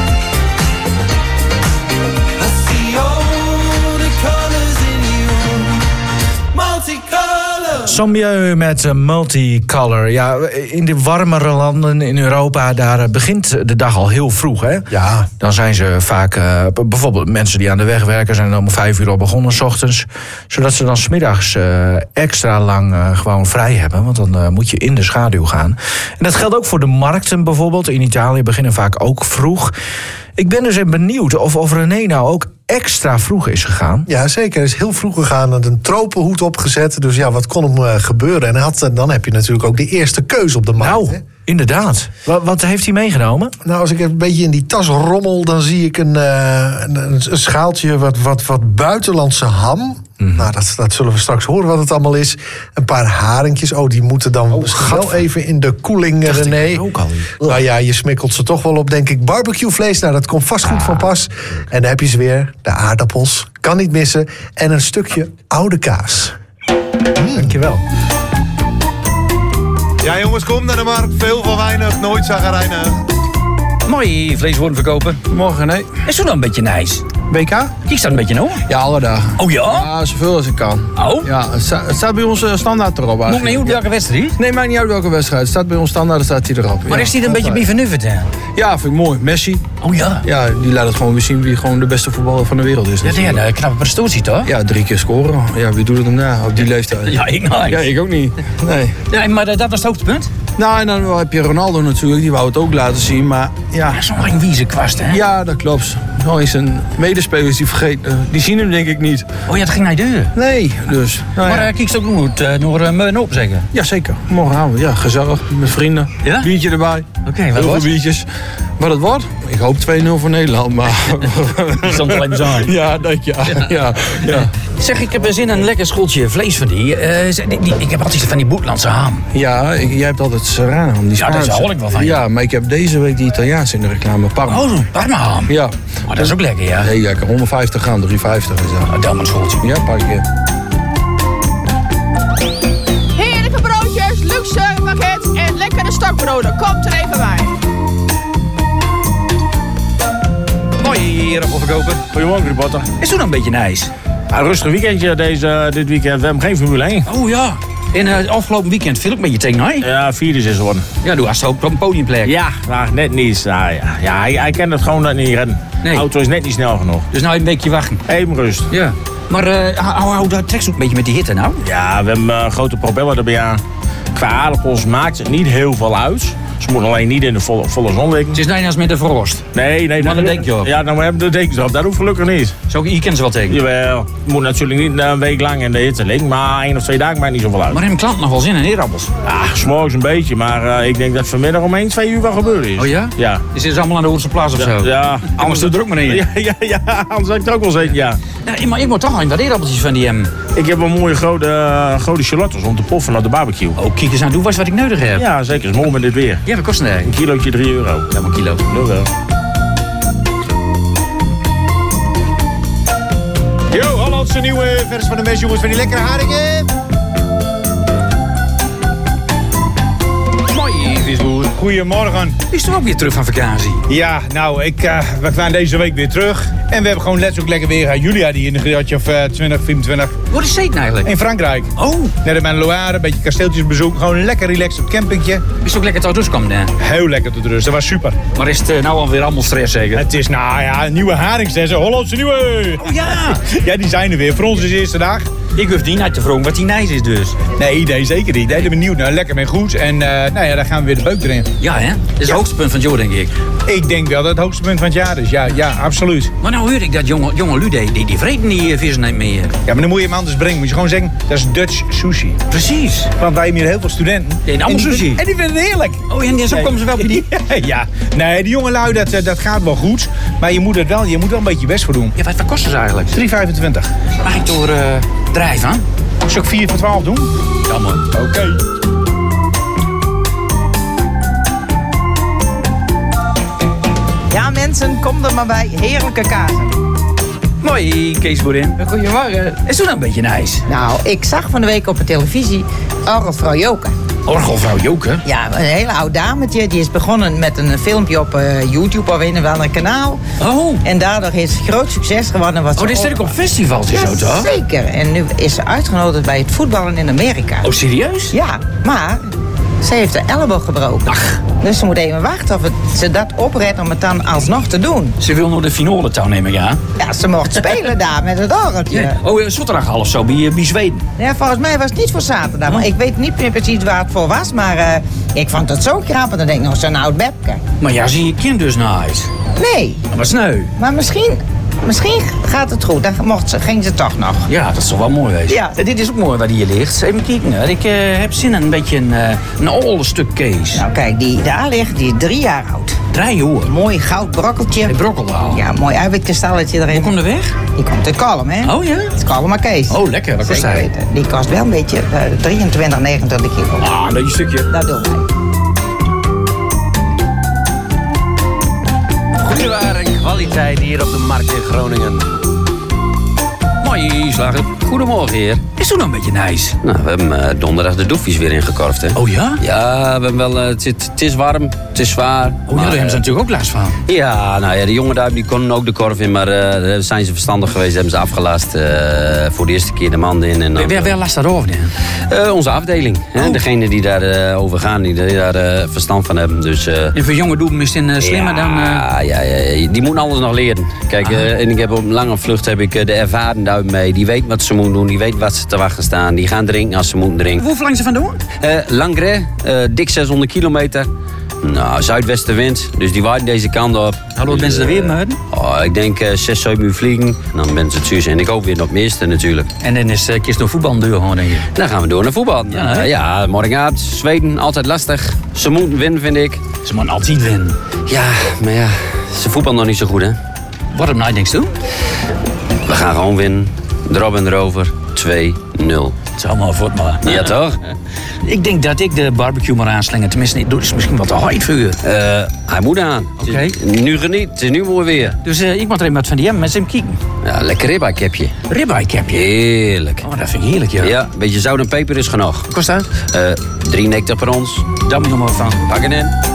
I see all the colors in you, multicolor. Sommieu met uh, Multicolor. Ja, in de warmere landen in Europa, daar uh, begint de dag al heel vroeg. Hè? Ja. Dan zijn ze vaak, uh, b- bijvoorbeeld mensen die aan de weg werken, zijn dan om vijf uur al begonnen 's ochtends. Zodat ze dan 's middags uh, extra lang uh, gewoon vrij hebben. Want dan uh, moet je in de schaduw gaan. En dat geldt ook voor de markten bijvoorbeeld. In Italië beginnen vaak ook vroeg. Ik ben dus even benieuwd of, of René nou ook extra vroeg is gegaan. Ja, zeker. Hij is heel vroeg gegaan, had een tropenhoed opgezet. Dus ja, wat kon hem uh, gebeuren? En hij had, uh, dan heb je natuurlijk ook de eerste keus op de markt. Nou, hè? Inderdaad. Wat, wat heeft hij meegenomen? Nou, als ik even een beetje in die tas rommel, dan zie ik een, uh, een, een schaaltje wat, wat, wat buitenlandse ham. Mm. Nou, dat, dat zullen we straks horen wat het allemaal is. Een paar haringjes. Oh, die moeten dan oh, misschien wel even in de koeling, Dacht René. ik ook al. Nou ja, je smikkelt ze toch wel op, denk ik. Barbecuevlees, nou, dat komt vast goed ah, van pas. En dan heb je ze weer. De aardappels, kan niet missen. En een stukje oude kaas. Mm. Dankjewel. Ja jongens, kom naar de markt. Veel voor weinig, nooit zagrijnig. Mooi vleeswoorden verkopen. Morgen, nee. Is zo dan een beetje nice? B K? Kijk staat een beetje nog. Ja, alle dagen. Oh ja? Ja, zoveel als ik kan. Oh? Ja, het staat, het staat bij ons uh, standaard erop eigenlijk. Nog niet uit welke wedstrijd? Nee, maakt niet uit welke wedstrijd. Het staat bij ons standaard, staat hij erop. Maar ja, is die een beetje bevernufferd, hè? Ja, vind ik mooi. Messi. Oh ja? Ja, die laat het gewoon weer zien wie gewoon de beste voetballer van de wereld is. Ja, ja, een knappe prestatie toch? Ja, drie keer scoren. Ja, wie doet het hem na op die leeftijd? Ja, ik nou. Ja, ik ook niet. Nee. Ja, maar dat was het hoogtepunt? Nou, en dan heb je Ronaldo natuurlijk, die wou het ook laten zien, maar ja... Ja, zo'n ringwieze kwast, hè? Ja, dat klopt. Nou, zijn medespelers die vergeten, die zien hem denk ik niet. Oh ja, dat ging naar de deur? Nee, dus... Nou, maar ja. uh, kijk je ook nog uh, nog een uh, op zeggen? Ja, zeker. Morgenavond, ja, gezellig, met vrienden. Ja? Biertje erbij. Oké, okay, wat Heel wordt? veel biertjes. Wat het wordt? Ik hoop twee nul voor Nederland, maar... Die stond alleen zijn. Ja, dat ja. ja. ja, ja. Zeg, ik heb zin in een lekker schotje vlees van die. Uh, die, die ik heb altijd van die Boetlandse ham. Ja, ik, jij hebt altijd serrano. Die ja, daar hou ik wel van. Ja, maar ik heb deze week die Italiaanse in de reclame. Parma. Oh, Parma ham. Ja. Oh, dat is ook lekker, ja. Nee, lekker. honderdvijftig gram, driehonderdvijftig is dat. Oh, dan maar een schotje. Ja, pak je. Heerlijke broodjes, luxe baguette en lekkere stokbroden. Komt er even bij. Mooi hier op verkopen. Goedemorgen, reporter. Is toen een beetje nice? Een rustig weekendje deze, dit weekend. We hebben geen Formule één. Oh ja. In het uh, afgelopen weekend viel ik met je tegen, nee? Ja, vierde is geworden. Ja, doe als ook op een podiumplek. Ja, maar net niet. Nou, ja, ja hij, hij kent het gewoon net niet redden. Nee. De auto is net niet snel genoeg. Dus nou een beetje wachten. Even rust. Ja. Maar uh, hou, hou dat trekt ook een beetje met die hitte nou? Ja, we hebben een uh, grote propeller erbij aan. qua aardappels maakt het niet heel veel uit. Ze moeten alleen niet in de volle, volle zon liggen. Het is niet als met de frost. Nee, nee. Maar dan denk je op. Ja, nou we hebben de dekens op. Dat hoeft gelukkig niet. Zo, je kent ze wel tegen. Jawel. Je moet natuurlijk niet een week lang in de hitte liggen. Maar één of twee dagen maakt niet zoveel uit. Maar hebben klanten nog wel zin in eerappels? Ja, 's morgens een beetje. Maar uh, ik denk dat vanmiddag om één, twee uur wel gebeurd is. Oh ja? Ja. Is dit allemaal aan de Hoornse Plaats of Ja. zo? Ja. Anders te druk meneer. Ja, ja, ja, anders had ik het ook wel zeggen, ja. Ja, maar ik moet toch nog wat eerappeltjes van die hem. Ik heb wel mooie grote, uh, grote charlottes om te poffen op de barbecue. Oh, kijk eens aan, doe was wat ik nodig heb. Ja, zeker. Is mooi met dit weer. Ja, wat kost het? Een kilootje drie euro. Ja, maar een kilo. Doe wel. Yo, Hollandse nieuwe vers van de mes, jongens, van die lekkere haringen. Mooi, visboer. Goedemorgen. Is toch ook weer terug van vakantie? Ja, nou, ik, uh, we gaan deze week weer terug. En we hebben gewoon let's ook lekker weer gehad. Julia die in een gedeeltje of uh, twintig, vierentwintig. Waar is Zeten eigenlijk? In Frankrijk. Oh. Net in mijn Loire, een beetje kasteeltjesbezoek. Gewoon lekker relaxed op het campingje. Is het ook lekker tot rust komen, hè? Heel lekker tot rust, dat was super. Maar is het uh, nou alweer allemaal stress, zeker? Het is, nou ja, een nieuwe haringstessen. Hollandse nieuwe. Oh ja. Ja, die zijn er weer. Voor ons is de eerste dag. Ik hoef die niet te vragen wat die nice is dus. Nee, nee, zeker niet. Nee, ik ben benieuwd. Nou, lekker mee goed. En uh, nou ja, dan gaan we weer de beuk erin. Ja, hè? Dat is het ja. hoogste punt van het jaar, denk ik. Ik denk wel dat het hoogste punt van het jaar is. Ja, ja, absoluut. Maar nou hoor ik dat jonge, jonge Lude, die, die vreten die vissen niet meer. Ja, maar dan moet je hem anders brengen. Moet je gewoon zeggen, dat is Dutch sushi. Precies. Want wij hebben hier heel veel studenten. Die en allemaal sushi. En die vinden het heerlijk. Oh, en zo komen ze wel bij die. Ja, nee, die jonge lui, dat, dat gaat wel goed. Maar je moet er wel, je moet wel een beetje best voor doen. Ja, wat, wat kost het eigenlijk? drie vijfentwintig. Mag ik door uh, drijven aan? Zal ik vier voor twaalf doen? Ja, man. Oké. Okay. Ja, mensen, kom er maar bij. Heerlijke kazen. Mooi, Kees Boerin. Goedemorgen. Is dat nou een beetje nice? Nou, ik zag van de week op de televisie Orgelvrouw Joke. Orgelvrouw Joke? Ja, een hele oud dametje. Die is begonnen met een filmpje op uh, YouTube of in een ander kanaal. Oh. En daardoor is het groot succes geworden. Wat oh, dit is ook op festivals en ja, zo, toch? Zeker. En nu is ze uitgenodigd bij het voetballen in Amerika. Oh, serieus? Ja, maar ze heeft de elleboog gebroken. Ach. Dus ze moet even wachten of het, ze dat opredt om het dan alsnog te doen. Ze wil nog de finale touw nemen, ja? Ja, ze mocht spelen daar met het orgeltje. Ja. Oh, zaterdag half zo, bij, bij Zweden. Ja, volgens mij was het niet voor zaterdag. Oh. Maar ik weet niet meer precies waar het voor was. Maar uh, ik vond het zo krap. En dan denk ik nog zo'n oud bebke. Maar ja, zie je kind dus nooit. Nee. Dat was sneu. Maar misschien... Misschien gaat het goed, dan mocht ze, ging ze toch nog. Ja, dat is toch wel mooi wezen. Ja. Dit is ook mooi waar die hier ligt. Even kijken, ik uh, heb zin in een beetje een, uh, een oude stuk Kees. Nou kijk, die daar ligt, die is drie jaar oud. Drie jaar? Mooi goud brokkeltje. Een brokkel al. Ja, mooi eiwitkristalletje erin. Hoe komt er weg? Die komt uit Kalm, hè? Oh ja? Het is Kalm maar Kees. Oh, lekker. Wat kost hij? Die kost wel een beetje uh, drieëntwintig, negenentwintig kilo. Ah, een beetje stukje. Dat doen wij. Goedeware en kwaliteit hier op de markt in Groningen. Mooi, slager. Goedemorgen, heer. Is toch nog een beetje nice? Nou, we hebben uh, donderdag de doefjes weer ingekorfd, hè. Oh ja? Ja, we hebben wel, uh, het, zit, het is warm, het is zwaar. Oh ja, daar hebben ze natuurlijk ook last van. Ja, nou ja, de jongen daar die konden ook de korf in, maar uh, daar zijn ze verstandig geweest, hebben ze afgelast. Uh, voor de eerste keer de man in. En dan, Wie wel last daarover, hè? Uh, onze afdeling. Hè? Oh. Degene die daar uh, over gaan, die, die daar uh, verstand van hebben. Dus, uh, en voor jonge doelen is het uh, slimmer ja, dan... Uh... Ja, ja, die moeten alles nog leren. Kijk, uh, en ik heb op een lange vlucht heb ik uh, de ervaren daar mee. Die weet wat ze moeten doen, die weet wat ze te wachten staan. Die gaan drinken als ze moeten drinken. Hoe lang ze vandoor? Uh, Langres, uh, dik zeshonderd kilometer. Nou, zuidwestenwind, dus die waait deze kant op. Hallo, dus, mensen er weer mee? Oh, ik denk uh, zes, zeven uur vliegen. En dan ben ze het thuis. En ik ook weer nog het meeste natuurlijk. En dan is uh, kist nog voetbal deur gewoon, denk je? Dan gaan we door naar voetbal. Ja, uh, ja morgenavond, Zweden, altijd lastig. Ze moeten winnen, vind ik. Ze moeten altijd winnen. Ja, maar ja, ze voetbal nog niet zo goed, hè. Wat heb je niks doen? We gaan gewoon winnen. Erop en erover. twee nul. Het is allemaal voort, maar. Ja, toch? Ik denk dat ik de barbecue maar aanslingen. Tenminste, het is misschien wat te hard voor u. Uh, hij moet aan. Oké. Okay. Nu geniet. Het is nu mooi weer. Dus uh, ik moet er even wat van die hem met hem kijken. Ja, lekker ribeye-kepje. Ribeye-kepje? Heerlijk. Oh, dat vind ik heerlijk, ja. Ja, een beetje zout en peper is genoeg. Wat kost dat? Uh, drie negentig per ons. Daar moet je nog maar van. Pak het in.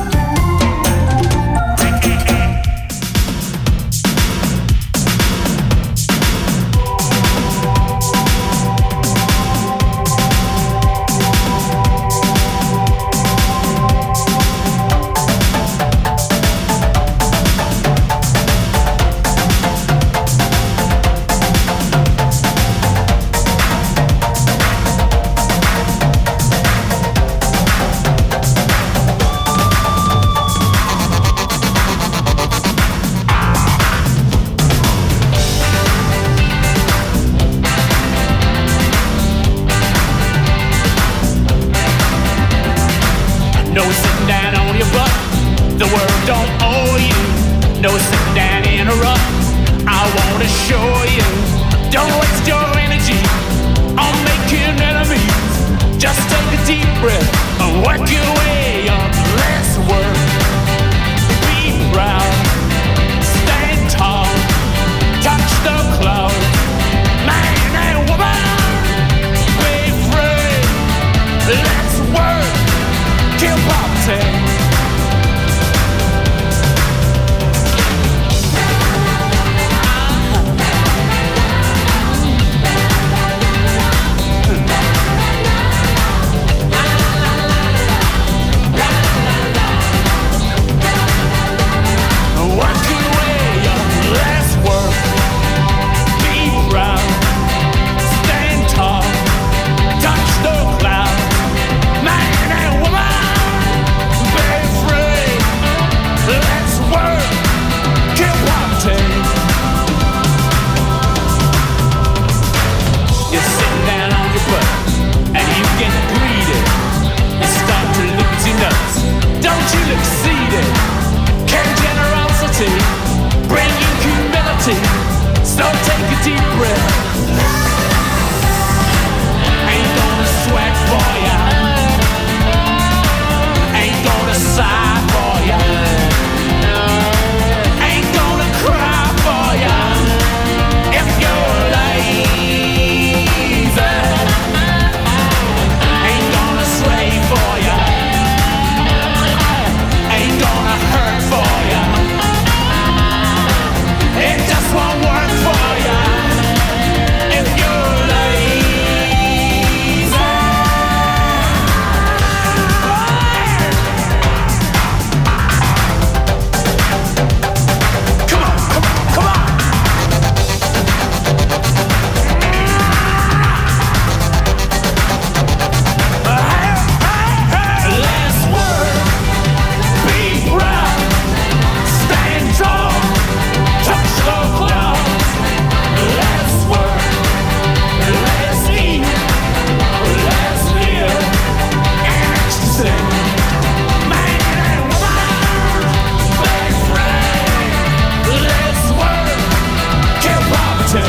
No sitting down on your butt. The world don't owe you. No sitting down in a rut. I wanna show you. Don't waste your energy on making enemies. Just take a deep breath and work your way up. Less work. Be proud. Stand tall. Touch the clouds. Man and woman. Be free. Let's work. Kill poverty. Bring you humility, so take a deep breath. Ain't gonna sweat for ya. Ain't gonna sigh for ya. Ain't gonna cry for ya. If you're lazy, ain't gonna sway for ya. Ain't gonna hurt for ya. It just won't work for ya if you're lazy. Come on, come on, come on. Let's work, be proud, stand tall. Touch the clouds. Let's work. Let's eat. Let's live. And ecstasy. Man and woman. Let's free. Let's work. Kill poverty.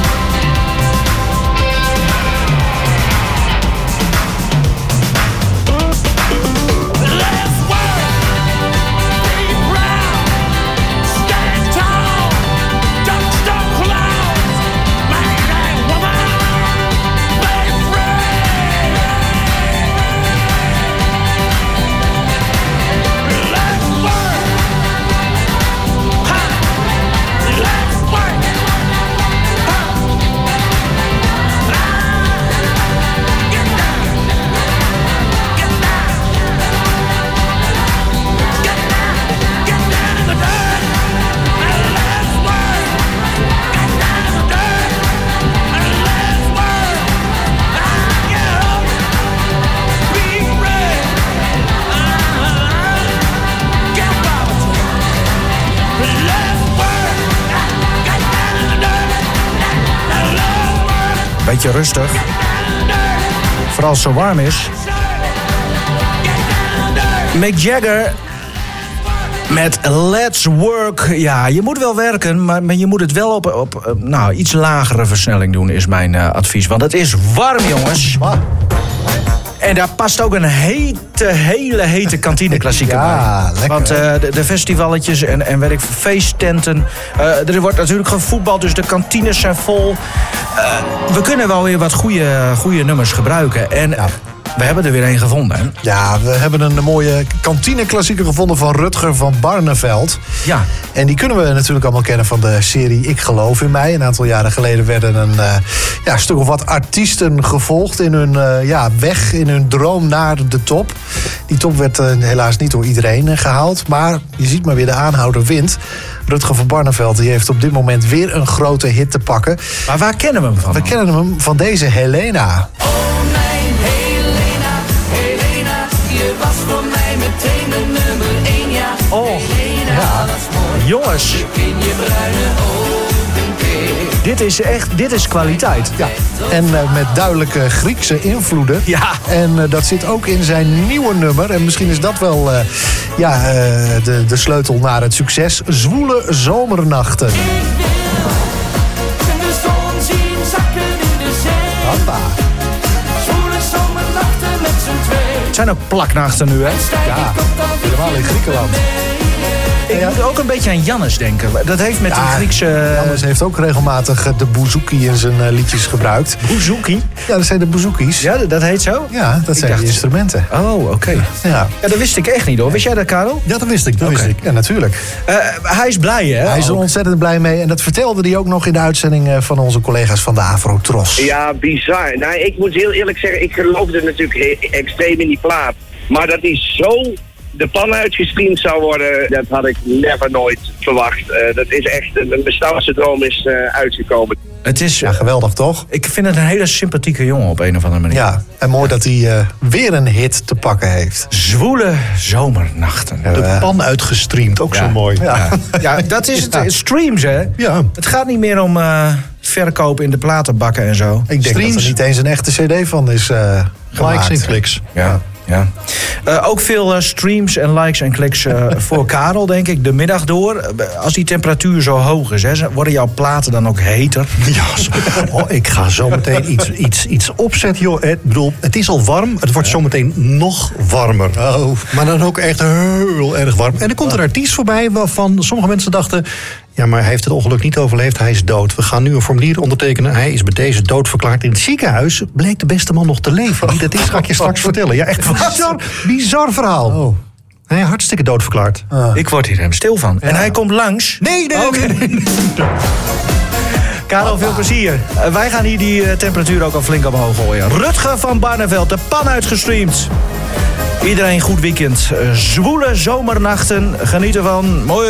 Let's work. Be proud. Stand tall. Touch the clouds, man and woman, be free. Let's work. Ha. Let's work. Ha. Ah. Get down. Get down. Get down. Get down in the dirt. And let's work. Get down in the dirt. And let's work. Ah, get up. Be brave. Uh-huh. Get poverty. Let's work. Get down in the dirt. And let's work. Beetje rustig. Vooral als het zo warm is. Mick Jagger met Let's Work. Ja, je moet wel werken, maar, maar je moet het wel op, op uh, nou, iets lagere versnelling doen, is mijn uh, advies. Want het is warm, jongens. En daar past ook een hete, hele hete kantineklassieker Ja, bij. lekker, Want uh, de, de festivalletjes en, en weet ik, feesttenten. Uh, er wordt natuurlijk gevoetbald, dus de kantines zijn vol. Uh, we kunnen wel weer wat goede, goede nummers gebruiken. En ja. We hebben er weer een gevonden, hè? Ja, we hebben een mooie kantineklassieker gevonden van Rutger van Barneveld. Ja. En die kunnen we natuurlijk allemaal kennen van de serie Ik Geloof in Mij. Een aantal jaren geleden werden een uh, ja, stuk of wat artiesten gevolgd in hun uh, ja, weg, in hun droom naar de top. Die top werd uh, helaas niet door iedereen uh, gehaald. Maar je ziet maar weer de aanhouder wint. Rutger van Barneveld die heeft op dit moment weer een grote hit te pakken. Maar waar kennen we hem van? We man? kennen hem van deze Helena. Je was voor mij meteen de nummer één, ja. Oh, Helena, ja. dat is mooi. Jongens. In je bruine ogen. Dit is echt, dit is kwaliteit. Ja, en uh, met duidelijke Griekse invloeden. Ja. En uh, dat zit ook in zijn nieuwe nummer. En misschien is dat wel uh, ja, uh, de, de sleutel naar het succes. Zwoele zomernachten. Hoppa. Het zijn ook plaknachten nu, hè? Ja, helemaal in Griekenland. Ik Ja. moet ook een beetje aan Jannes denken. Dat heeft met Ja, die Griekse... Jannes heeft ook regelmatig de bouzouki in zijn uh, liedjes gebruikt. Bouzouki? Ja, dat zijn de bouzouki's. Ja, dat heet zo? Ja, dat Ik zijn dacht- de instrumenten. Oh, oké. Okay. Ja. Ja, dat wist ik echt niet, hoor. Wist jij dat, Karel? Ja, dat wist ik. Dat Oké. wist ik. Ja, natuurlijk. Uh, hij is blij, hè? Hij is er ook. ontzettend blij mee. En dat vertelde hij ook nog in de uitzending uh, van onze collega's van de Afro-Tros. Ja, bizar. Nou, ik moet heel eerlijk zeggen, ik geloofde natuurlijk he- extreem in die plaat. Maar dat die zo de pan uitgestreamd zou worden, dat had ik never nooit verwacht. Uh, dat is echt, een bestaanse droom is uh, uitgekomen. Het is... Ja, geweldig toch? Ik vind het een hele sympathieke jongen op een of andere manier. Ja, en mooi dat hij uh, weer een hit te pakken heeft. Zwoele zomernachten. Ja, De uh, pan uitgestreamd, ook Ja. zo mooi. Ja. Ja, dat is het. Ja. Streams, hè? Ja. Het gaat niet meer om uh, verkopen in de platenbakken en zo. Ik denk Streams. dat er niet eens een echte cd van is uh, Likes gemaakt. en kliks. Ja. Ja. Uh, ook veel uh, streams en likes en kliks uh, voor Karel, denk ik, de middag door. Uh, als die temperatuur zo hoog is, hè, worden jouw platen dan ook heter? Ja, zo- oh, ik ga zo meteen iets, iets, iets opzetten, joh. Ik bedoel, het is al warm, het wordt zo meteen nog warmer. Oh. Maar dan ook echt heel erg warm. En er komt een artiest voorbij waarvan sommige mensen dachten... ja, maar hij heeft het ongeluk niet overleefd, hij is dood. We gaan nu een formulier ondertekenen. Hij is bij deze dood verklaard. In het ziekenhuis bleek de beste man nog te leven. Wie dat is, ga ik je straks vertellen. Ja, echt bizar, bizar verhaal. Oh. Hij is hartstikke dood verklaard. Ah. Ik word hier hem stil van. En hij komt langs. Nee, nee, Oké. nee, nee. Karel, veel plezier. Uh, wij gaan hier die uh, temperatuur ook al flink omhoog gooien. Rutger van Barneveld, de pan uitgestreamd. Iedereen goed weekend. Uh, zwoele zomernachten. Geniet ervan. Mooi.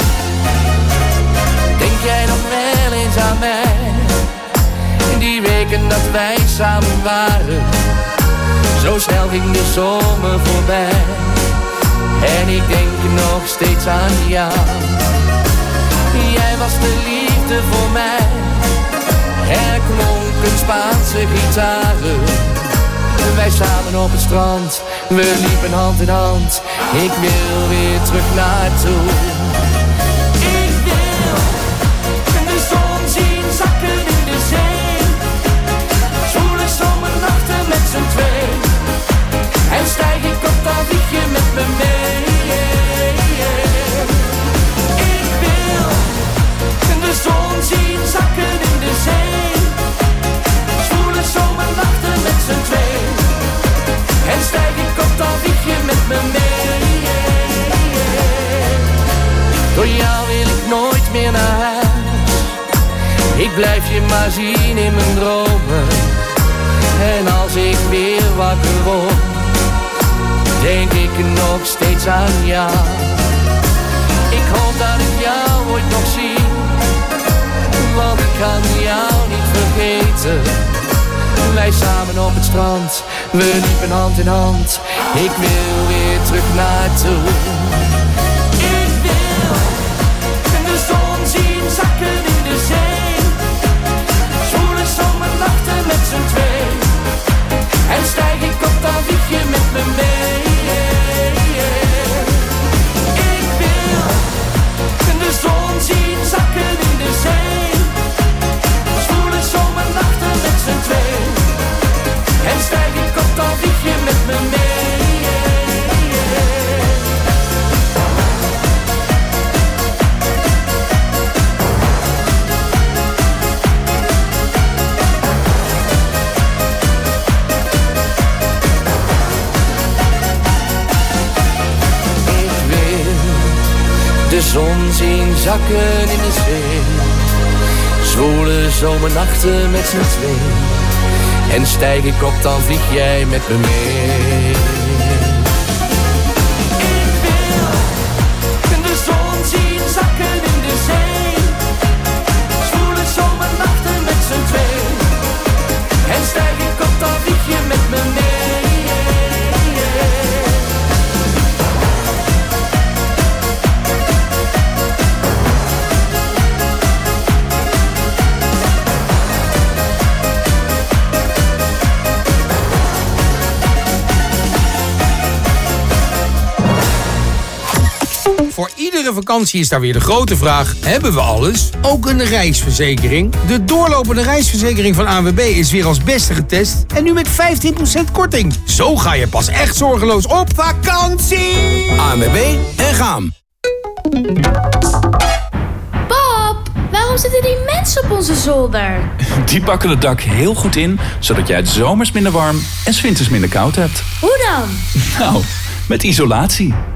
Denk jij nog wel eens aan mij? In die weken dat wij samen waren. Zo snel ging de zomer voorbij. En ik denk nog steeds aan jou. Jij was de liefde voor mij. Er klonken Spaanse gitaren. Wij samen op het strand. We liepen hand in hand. Ik wil weer terug naartoe. Ik wil de zon zien zakken in de zee. Zwoele zomernachten met z'n twee. En stijg ik op, dan vlieg je met me mee. Ik wil de zon zien zakken in de zee. Zwoele zomernachten met z'n twee. En stijg ik op, dan vlieg je met me mee. Door jou wil ik nooit meer naar huis. Ik blijf je maar zien in mijn dromen. En als ik weer wakker word, denk ik nog steeds aan jou. Ik hoop dat ik jou ooit nog zie, want ik kan jou niet vergeten. Wij samen op het strand, we liepen hand in hand. Ik wil weer terug naartoe. Ik wil de zon zien zakken in de zee. Zwoele zomernachten met z'n twee. En stijg ik op, dan vlieg je met me mee. Ik wil de zon zien zakken in de zee. Zwoele zomernachten met z'n twee. En stijg ik op, dan vlieg je met me mee. De zon zien zakken in de zee. Zwoele zomernachten met z'n twee. En stijg ik op, dan vlieg jij met me mee. Ik wil de zon zien zakken in de zee. Zwoele zomernachten met z'n twee. En stijg ik op, dan vlieg je met me mee. Voor iedere vakantie is daar weer de grote vraag: hebben we alles? Ook een reisverzekering? De doorlopende reisverzekering van A N W B is weer als beste getest en nu met vijftien procent korting. Zo ga je pas echt zorgeloos op vakantie. A N W B en Gaam. Pap, waarom zitten die mensen op onze zolder? Die pakken het dak heel goed in, zodat jij het zomers minder warm en 's winters minder koud hebt. Hoe dan? Nou, met isolatie.